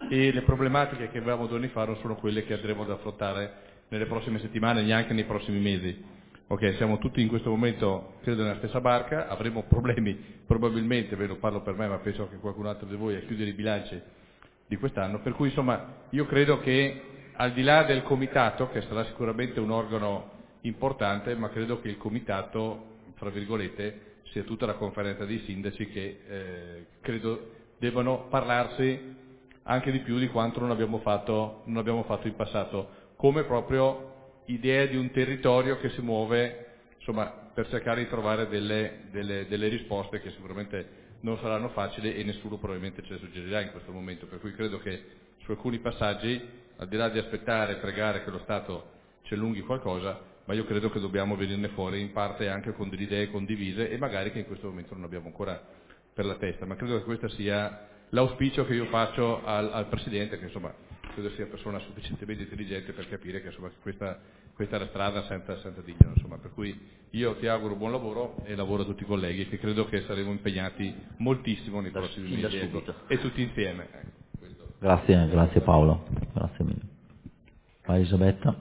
e le problematiche che avevamo due anni fa non sono quelle che andremo ad affrontare nelle prossime settimane, neanche nei prossimi mesi. Ok, siamo tutti in questo momento, credo, nella stessa barca, avremo problemi probabilmente, ve lo parlo per me, ma penso che qualcun altro di voi, a chiudere i bilanci di quest'anno, per cui insomma io credo che al di là del comitato, che sarà sicuramente un organo importante, ma credo che il comitato, fra virgolette, sia tutta la conferenza dei sindaci che eh, credo devono parlarsi anche di più di quanto non abbiamo fatto, non abbiamo fatto in passato, come proprio idea di un territorio che si muove, insomma, per cercare di trovare delle, delle, delle risposte che sicuramente non saranno facili e nessuno probabilmente ce le suggerirà in questo momento, per cui credo che su alcuni passaggi, al di là di aspettare e pregare che lo Stato ci allunghi qualcosa, ma io credo che dobbiamo venirne fuori in parte anche con delle idee condivise e magari che in questo momento non abbiamo ancora per la testa, ma credo che questo sia l'auspicio che io faccio al, al Presidente, che insomma credo sia una persona sufficientemente intelligente per capire che insomma questa, questa è la strada senza, senza diglielo, insomma, per cui io ti auguro buon lavoro e lavoro a tutti i colleghi, che credo che saremo impegnati moltissimo nei prossimi mesi e, e tutti insieme. Ecco, grazie, grazie Paolo, grazie mille. Vai Elisabetta.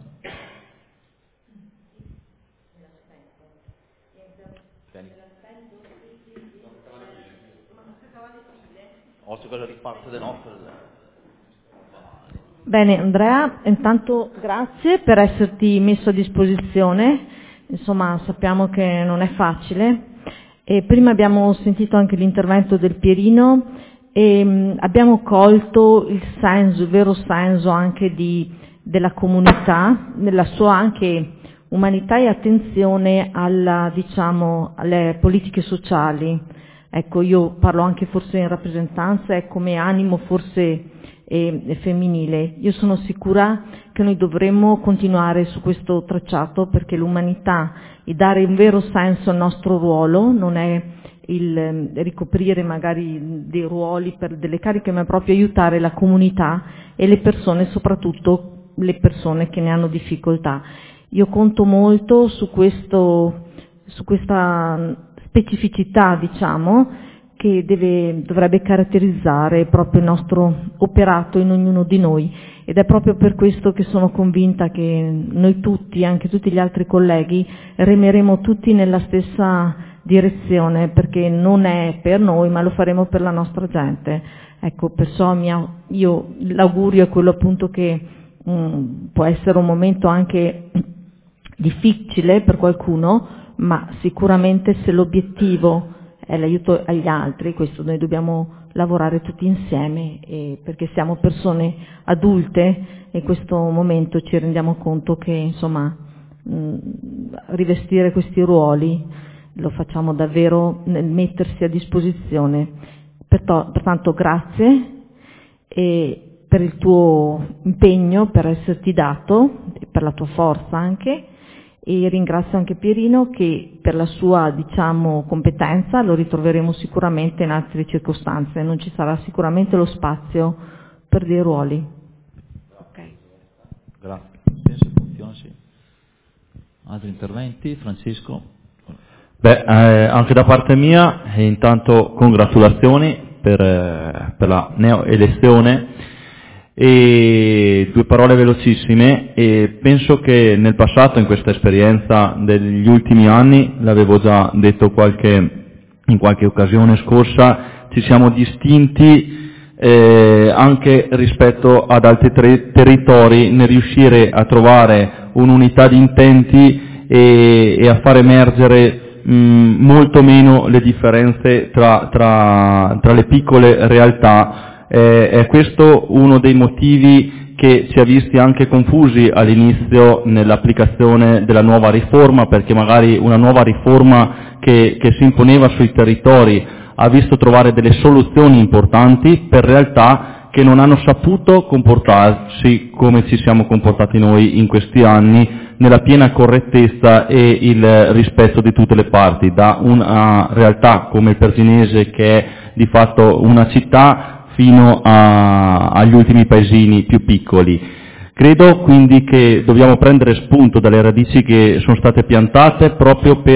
Bene Andrea, intanto grazie per esserti messo a disposizione, insomma sappiamo che non è facile e prima abbiamo sentito anche l'intervento del Pierino e mh, abbiamo colto il senso, il vero senso anche di, della comunità, nella sua anche umanità e attenzione alla, diciamo, alle politiche sociali. Ecco, io parlo anche forse in rappresentanza e come animo forse eh, femminile. Io sono sicura che noi dovremmo continuare su questo tracciato perché l'umanità e dare un vero senso al nostro ruolo non è il eh, ricoprire magari dei ruoli per delle cariche, ma proprio aiutare la comunità e le persone, soprattutto le persone che ne hanno difficoltà. Io conto molto su questo, su questa specificità, diciamo, che deve, dovrebbe caratterizzare proprio il nostro operato in ognuno di noi ed è proprio per questo che sono convinta che noi tutti, anche tutti gli altri colleghi, remeremo tutti nella stessa direzione perché non è per noi ma lo faremo per la nostra gente. Ecco, perciò mia, io l'augurio è quello appunto che mh, può essere un momento anche difficile per qualcuno, ma sicuramente se l'obiettivo è l'aiuto agli altri, questo noi dobbiamo lavorare tutti insieme e perché siamo persone adulte e in questo momento ci rendiamo conto che insomma mh, rivestire questi ruoli lo facciamo davvero nel mettersi a disposizione. Perto, pertanto grazie e per il tuo impegno, per esserti dato, per la tua forza anche. E ringrazio anche Pierino che per la sua, diciamo, competenza lo ritroveremo sicuramente in altre circostanze, non ci sarà sicuramente lo spazio per dei ruoli. Okay. Grazie. Penso che funziona, sì. Altri interventi? Francesco? Beh, eh, anche da parte mia, eh, intanto congratulazioni per, eh, per la neo-elezione. E due parole velocissime, e penso che nel passato, in questa esperienza degli ultimi anni, l'avevo già detto qualche, in qualche occasione scorsa, ci siamo distinti eh, anche rispetto ad altri ter- territori nel riuscire a trovare un'unità di intenti e, e a far emergere mh, molto meno le differenze tra, tra, tra le piccole realtà. Eh, è questo uno dei motivi che ci ha visti anche confusi all'inizio nell'applicazione della nuova riforma, perché magari una nuova riforma che, che si imponeva sui territori ha visto trovare delle soluzioni importanti per realtà che non hanno saputo comportarsi come ci siamo comportati noi in questi anni, nella piena correttezza e il rispetto di tutte le parti, da una realtà come il Perginese che è di fatto una città fino a, agli ultimi paesini più piccoli. Credo quindi che dobbiamo prendere spunto dalle radici che sono state piantate proprio per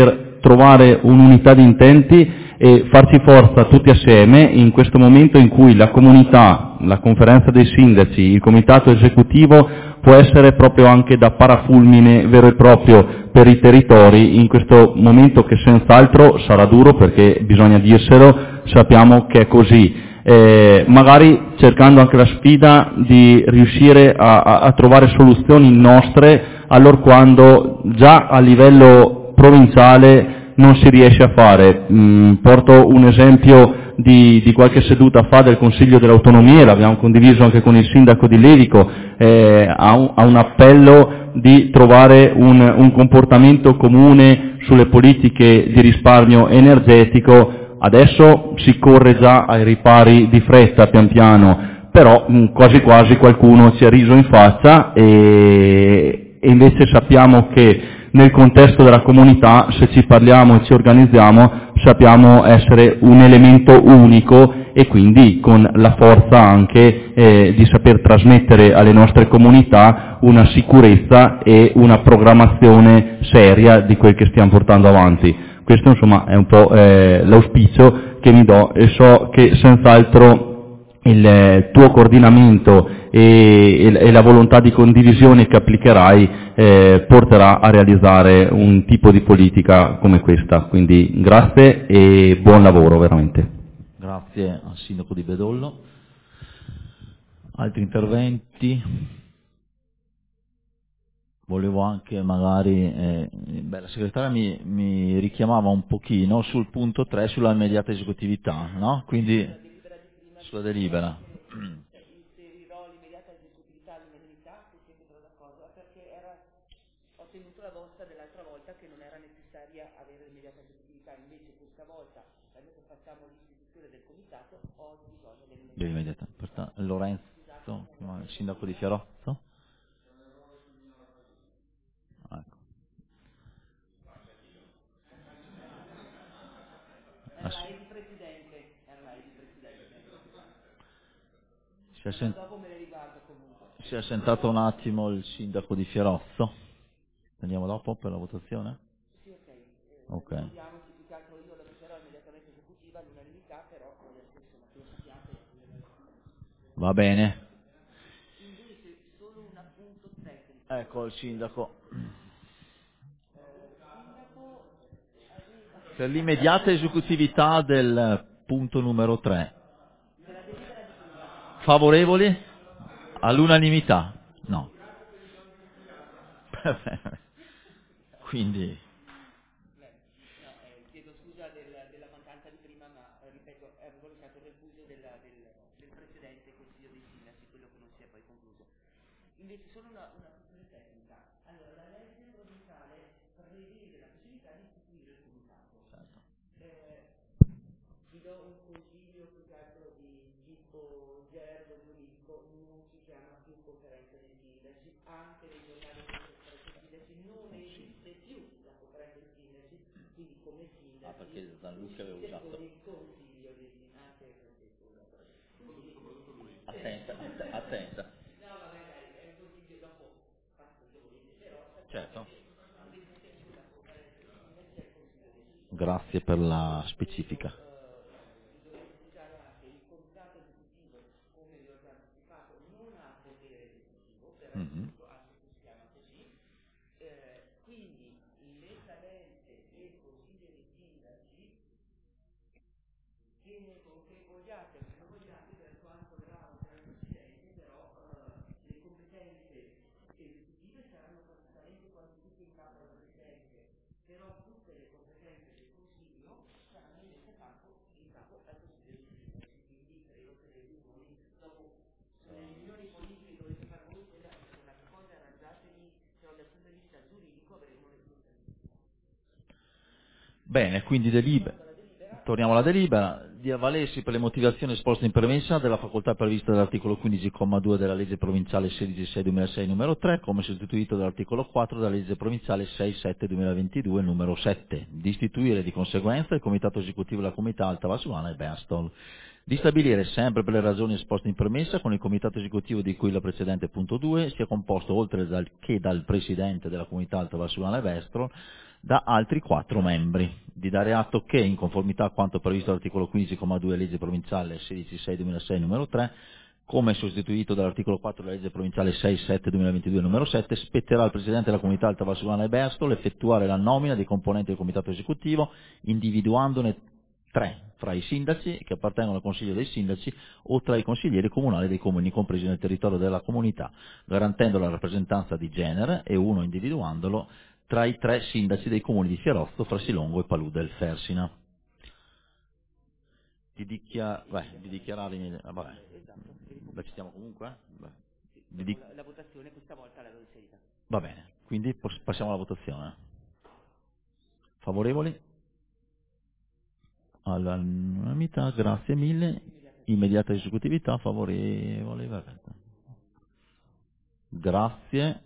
trovare un'unità di intenti e farci forza tutti assieme in questo momento in cui la comunità, la conferenza dei sindaci, il comitato esecutivo può essere proprio anche da parafulmine vero e proprio per i territori in questo momento che senz'altro sarà duro, perché bisogna dirselo, sappiamo che è così. Eh, magari cercando anche la sfida di riuscire a, a, a trovare soluzioni nostre allorquando già a livello provinciale non si riesce a fare. Mm, porto un esempio di, di qualche seduta fa del Consiglio delle Autonomie, l'abbiamo condiviso anche con il sindaco di Levico, eh, a, un, a un appello di trovare un, un comportamento comune sulle politiche di risparmio energetico. Adesso si corre già ai ripari di fretta pian piano, però mh, quasi quasi qualcuno ci ha riso in faccia e, e invece sappiamo che nel contesto della comunità, se ci parliamo e ci organizziamo, sappiamo essere un elemento unico e quindi con la forza anche eh, di saper trasmettere alle nostre comunità una sicurezza e una programmazione seria di quel che stiamo portando avanti. Questo insomma è un po' eh, l'auspicio che mi do e so che senz'altro il eh, tuo coordinamento e, e, e la volontà di condivisione che applicherai eh, porterà a realizzare un tipo di politica come questa. Quindi grazie e buon lavoro veramente. Grazie al Sindaco di Bedollo. Altri interventi? Volevo anche magari, eh, beh, la segretaria mi, mi richiamava un pochino sul punto tre, sulla immediata esecutività, no? Quindi sulla delibera. Inserirò l'immediata esecutività all'unanimità, se siete però d'accordo, perché era, ho tenuto la vostra dell'altra volta che non era necessaria avere l'immediata esecutività, invece questa volta, quando facciamo l'istituzione del comitato, ho bisogno dell'immediata. Dell'immediata. Lorenzo, il sindaco di Fiorozzo. Ecco. Era la E di Presidente, era la E di Presidente. Si è, sen- Dopo me ne riguardo comunque. si è sentato un attimo il sindaco di Fierozzo. Andiamo dopo per la votazione? Sì, ok. Eh, ok. Ricordiamoci più che altro io la metterò immediatamente esecutiva all'unanimità, però adesso insomma che lo sappiate. Va bene. Invece solo un appunto tecnico. Ecco il sindaco. Per l'immediata esecutività del punto numero tre. Favorevoli? All'unanimità? No. Quindi... No, eh, chiedo scusa del, della mancanza di prima, ma eh, ripeto, avevo lasciato il refuso del, del, del precedente Consiglio dei Sindaci, quello che non si è poi concluso. Invece solo una, una questione tecnica. Allora, la legge provinciale prevede la possibilità di istituire il comitato. Certo. Eh, vi do un consiglio più che altro di tipo gergo giuridico, non si chiama più conferenza dei sindaci, anche nei giornali dei sindaci non esiste più la conferenza dei sindaci, quindi come sindaci Ah, perché Gianluca aveva usato. il consiglio dei sindaci, anche Francesco Attenta, att- attenta. no vabbè dai, è un consiglio dopo fatto se volete, però Certo. la conferenza dei sindaci è il consiglio dei sindaci. Grazie per la specifica. Mm-hmm. Eh, quindi le cadenze del Consiglio dei Sindaci che ne che vogliate o che non vogliate, per quanto bravo sarà il Presidente, però eh, le competenze esecutive saranno praticamente quasi tutte in capo al Presidente, però tutte le competenze del Consiglio saranno invece capo, in capo al Consiglio dei Sindaci, quindi credo che le riunioni dopo le riunioni politiche dovete fare voi quella è una cosa, arrangiatevi, però dal punto di vista giuridico avremo le due. Bene, quindi delibera. Torniamo alla delibera. Di avvalersi per le motivazioni esposte in premessa della facoltà prevista dall'articolo quindici comma due della legge provinciale sedici sei duemilasei numero tre, come sostituito dall'articolo quattro della legge provinciale sei sette duemilaventidue numero sette, di istituire di conseguenza il comitato esecutivo della comunità Alta Valsugana e Berstol, di stabilire sempre per le ragioni esposte in premessa con il comitato esecutivo di cui la precedente punto due sia composto oltre dal, che dal presidente della comunità Alta Valsugana e Berstol da altri quattro membri. Di dare atto che, in conformità a quanto previsto dall'articolo quindici comma due legge provinciale sedici sei duemilasei numero tre, come sostituito dall'articolo quattro della legge provinciale sei sette duemilaventidue numero sette, spetterà al Presidente della Comunità Alta Valsugana e Berstolo effettuare la nomina dei componenti del Comitato Esecutivo, individuandone tre fra i sindaci che appartengono al Consiglio dei Sindaci o tra i consiglieri comunali dei comuni compresi nel territorio della comunità, garantendo la rappresentanza di genere e uno individuandolo tra i tre sindaci dei comuni di Fierozzo, Frasilongo e Palù del Fersina. Di, dichiar- beh, di dichiarare... Ah, vabbè. La citiamo comunque? Beh. Di di- La, la votazione questa volta l'avevo inserita. Va bene, quindi pos- passiamo alla votazione. Favorevoli? All'unanimità, grazie mille. Immediata esecutività, favorevole. Grazie.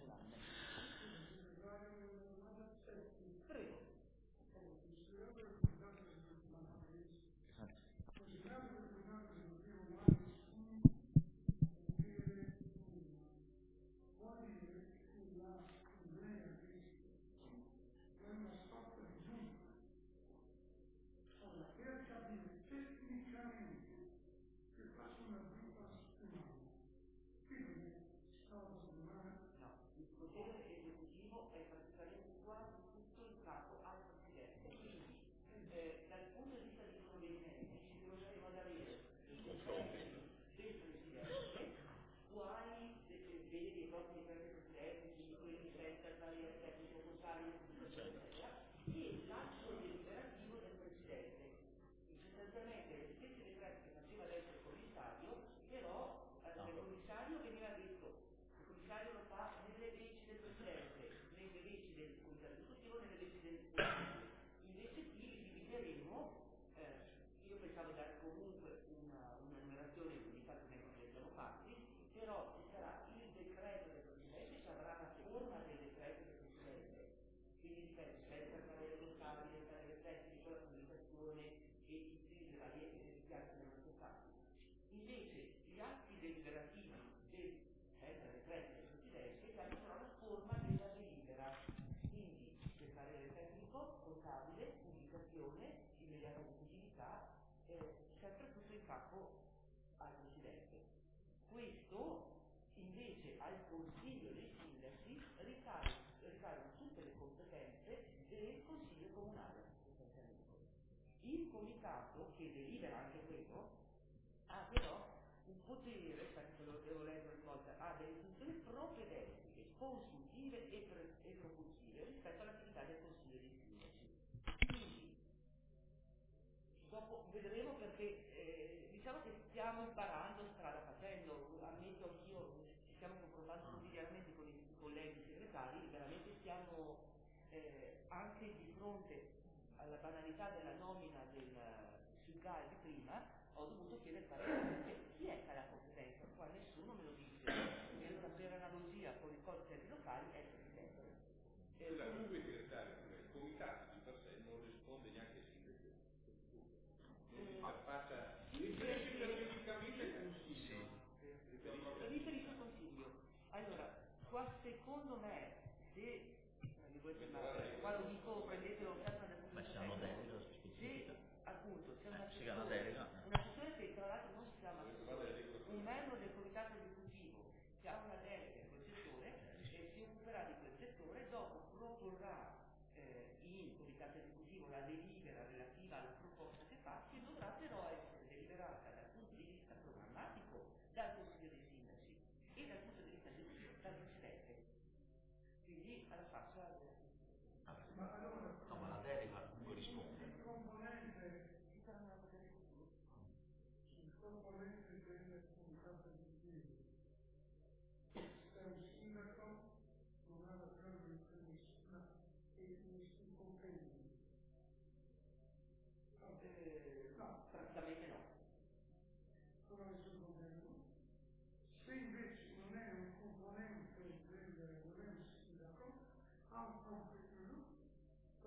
Il potere esecutivo è praticamente quasi tutto in capo al Presidente, quindi eh, dal punto di vista dei provvedimenti ci troveremo ad avere il decreto del Presidente, quali de- veri e propri decreti del Presidente, quindi quelli senza il parere tecnico contabile, eccetera, e l'atto deliberativo del Presidente. Sostanzialmente gli stessi decreti che faceva adesso il commissario, però eh, il commissario veniva detto il commissario lo fa nelle leggi del Presidente, nelle leggi del Comitato Esecutivo, nelle leggi del Consiglio. Invece qui li divideremo, eh, io pensavo di dare comunque una, una numerazione di unità che ne siamo fatti, però ci sarà il decreto del Presidente che avrà la forma del decreto del Presidente, quindi ripeto, senza il parere contabile, il parere tecnico, la comunicazione e tutti i vari richiami che abbiamo fatto. Invece gli atti deliberativi del senza decreto del Presidente che hanno però la forma della delibera, quindi del parere tecnico, contabile, pubblicazione, immediata esecutività, eh, sempre tutto in capo al Presidente. Questo invece al Consiglio dei Sindaci ricadono tutte le competenze del Consiglio Comunale. Il Comitato, che delibera anche quello, ha però un potere, infatti lo devo leggere una volta, ha delle funzioni propedeutiche, consultive e, pre- e propulsive rispetto all'attività del Consiglio dei Sindaci. Quindi, dopo vedremo perché eh, diciamo che stiamo imparando strada facendo, ammetto anch'io, ci stiamo confrontando quotidianamente con i colleghi segretari, veramente stiamo eh, anche di fronte alla banalità della nomina del, sul G A E di prima, ho dovuto chiedere parere, perché chi è che ha la competenza? Qua nessuno me lo dice. E allora per analogia con i consigli locali è il Presidente. Eh, Scusa, comunque, lui segretario, il comitato di per sé non risponde neanche ai sindaci. Non si interfaccia, riferisce periodicamente al Consiglio. lo riferisco al Consiglio. Allora, qua secondo me, se mi vuoi fermare, qua lo dico, prendetelo sempre dal punto di vista tecnico, se appunto c'è una sessione, una sessione che tra l'altro non si chiama sessione, un membro del comitato esecutivo che ha una delega in quel settore e si occuperà di quel settore, dopo proporrà eh, in comitato esecutivo la delibera relativa alla proposta che fa, che dovrà però essere deliberata dal punto di vista programmatico dal Consiglio dei Sindaci e dal punto di vista esecutivo dal Presidente. Quindi alla faccia della... Ma allora, No, ma la delega comunque risponde. il componente, Ci sarà una cosa di futuro? il componente del comitato esecutivo, se è un sindaco, non ha la carta di nessuna e nessun compendio. Eh, No, praticamente no. non ha nessun compendio. Se invece non è un componente del, non è un sindaco, ha un compendio,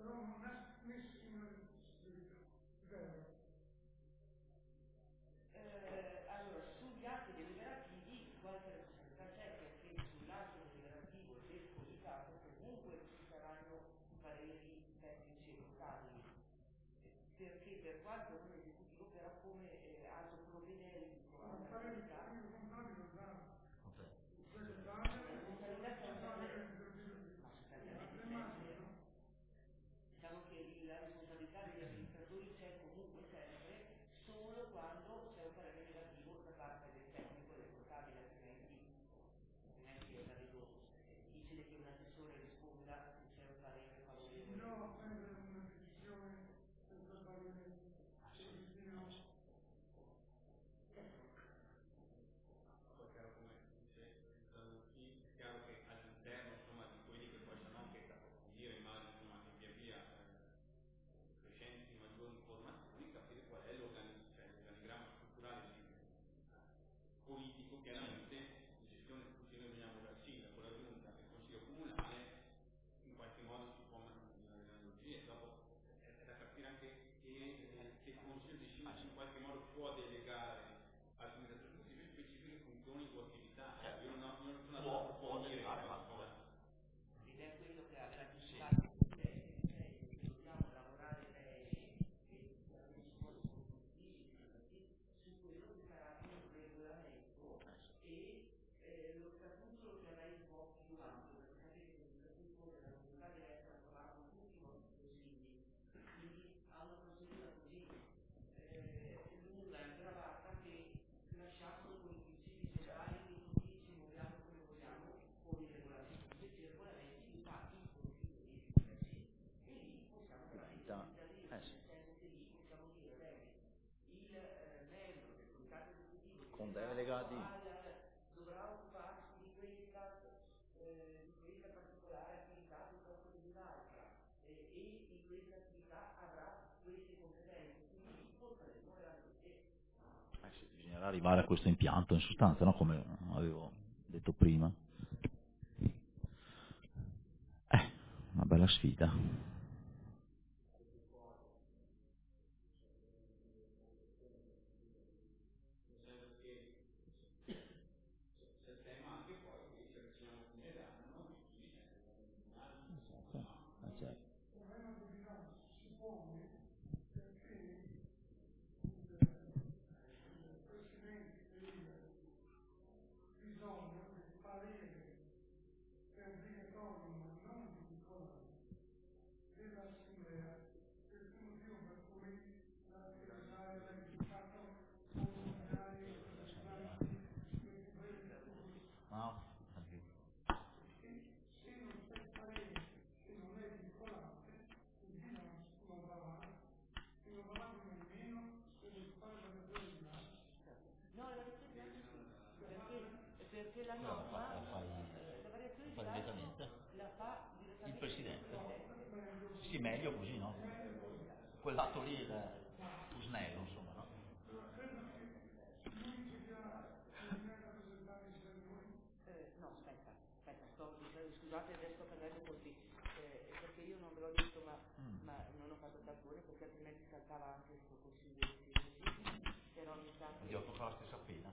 può delegare al comitato esecutivo specifiche funzioni o attività. Io non ho, non sono può, andato può a dire delegare qualcosa. Ed è quello che aveva anticipato il Presidente, che dobbiamo lavorare lei e abbiamo scuole costruttivi su quello che sarà il regolamento e eh, lo statuto lo chiamerei un po' più ampio, perché sapete che lo statuto della comunità deve essere approvato da tutti i vostri consigli, quindi ha una procedura così eh, lunga e gravata che lasciamolo con i principi generali che tutti ci muoviamo come vogliamo con i regolamenti. Invece i regolamenti li fa il consiglio di sindaci e lì possiamo veramente intervenire, nel senso che lì possiamo dire bene, il eh, membro del comitato esecutivo con delegato delega di al- dovrà occuparsi di questa, eh, di questa particolare attività piuttosto che di un'altra eh, e in questa attività avrà queste competenze, quindi potremmo veramente eh sì, bisognerà arrivare a questo impianto in sostanza, no? Come avevo detto prima. Eh, una bella sfida. Eh, certo. Il problema di bilancio si pone perché il Presidente del bisogno del parere che è obbligatorio ma non vincolante dell'Assemblea, questo è il motivo per cui la segretaria ha indicato comunitari e rappresentanti dei problemi No? e se non c'è il parere che non è vincolante, il bilancio non va avanti, e non va avanti nemmeno se devi fare la ragione di bilancio. no, la variazione di bilancio sì, perché, perché la No, norma, la fai, eh, la variazione di la fai bilancio direttamente. la fa Il direttamente Presidente. il Presidente. Sì, meglio così, no? Quel lato lì è più snello, insomma, no? Allora, credo che lui voglia venire a presentare insieme a noi. Eh, no, aspetta, aspetta, sto, scusate, adesso sto prendendo conti, eh, perché io non ve l'ho detto, ma, Mm. ma non ho fatto tappone perché altrimenti saltava anche questo consiglio di sindaci, però mi sa che... Io ho toccato la stessa pena.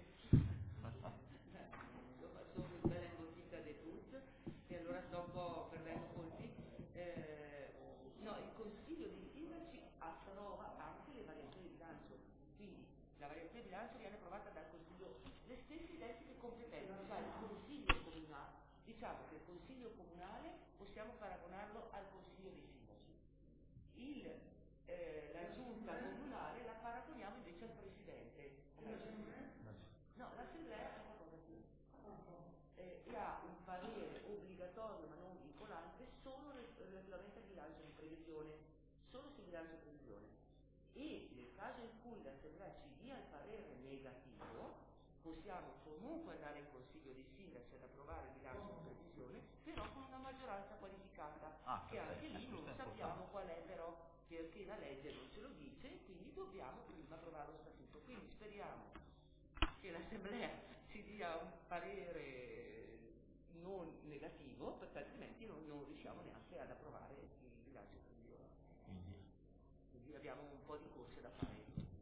sono bella imbottita di tutto e allora sto un po' perdendo conti. Eh, no, il consiglio dei sindaci approva anche le variazioni di bilancio, quindi la variazione di bilancio viene approvata dal consiglio, le stesse identiche competenze, cioè il consiglio comunale, diciamo che il consiglio comunale possiamo paragonarlo al consiglio dei sindaci. Il, eh, la giunta comunale la paragoniamo invece al presidente. No, l'assemblea è qualcosa più. Eh, e ha un parere obbligatorio ma non vincolante solo relativamente al bilancio di previsione, solo sul bilancio di previsione. E nel caso in cui l'assemblea ci dia il parere negativo, possiamo comunque andare in consiglio dei sindaci ad approvare il bilancio di previsione, però con una maggioranza qualificata, Ah, che anche lì non questo è sappiamo qual è però, perché la legge non ce lo dice, quindi dobbiamo prima approvare lo statuto. Quindi speriamo che l'assemblea ci dia un parere non negativo, perché altrimenti non, non riusciamo neanche ad approvare il bilancio di previsione. Quindi, Quindi abbiamo un po' di corse da fare.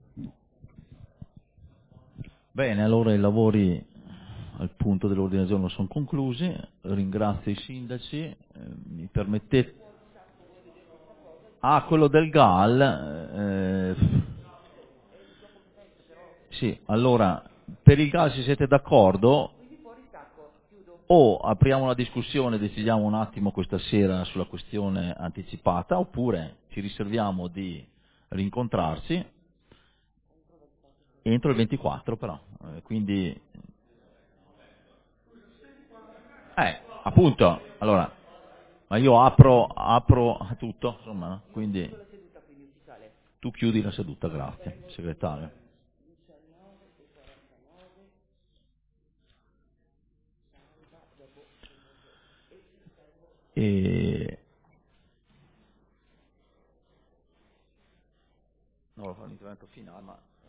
bene, allora i lavori al punto dell'ordine del giorno sono conclusi. Ringrazio i sindaci. Eh, mi permettete... Ah, quello del G A L. Eh, sì, allora, per il G A L se siete d'accordo, o apriamo una discussione e decidiamo un attimo questa sera sulla questione anticipata, oppure ci riserviamo di rincontrarci entro il ventiquattro però, eh, quindi... Eh, appunto, allora, ma io apro, apro tutto, insomma, no? Quindi tu chiudi la seduta, grazie, segretario. E... no, lo fa l'intervento finale, ma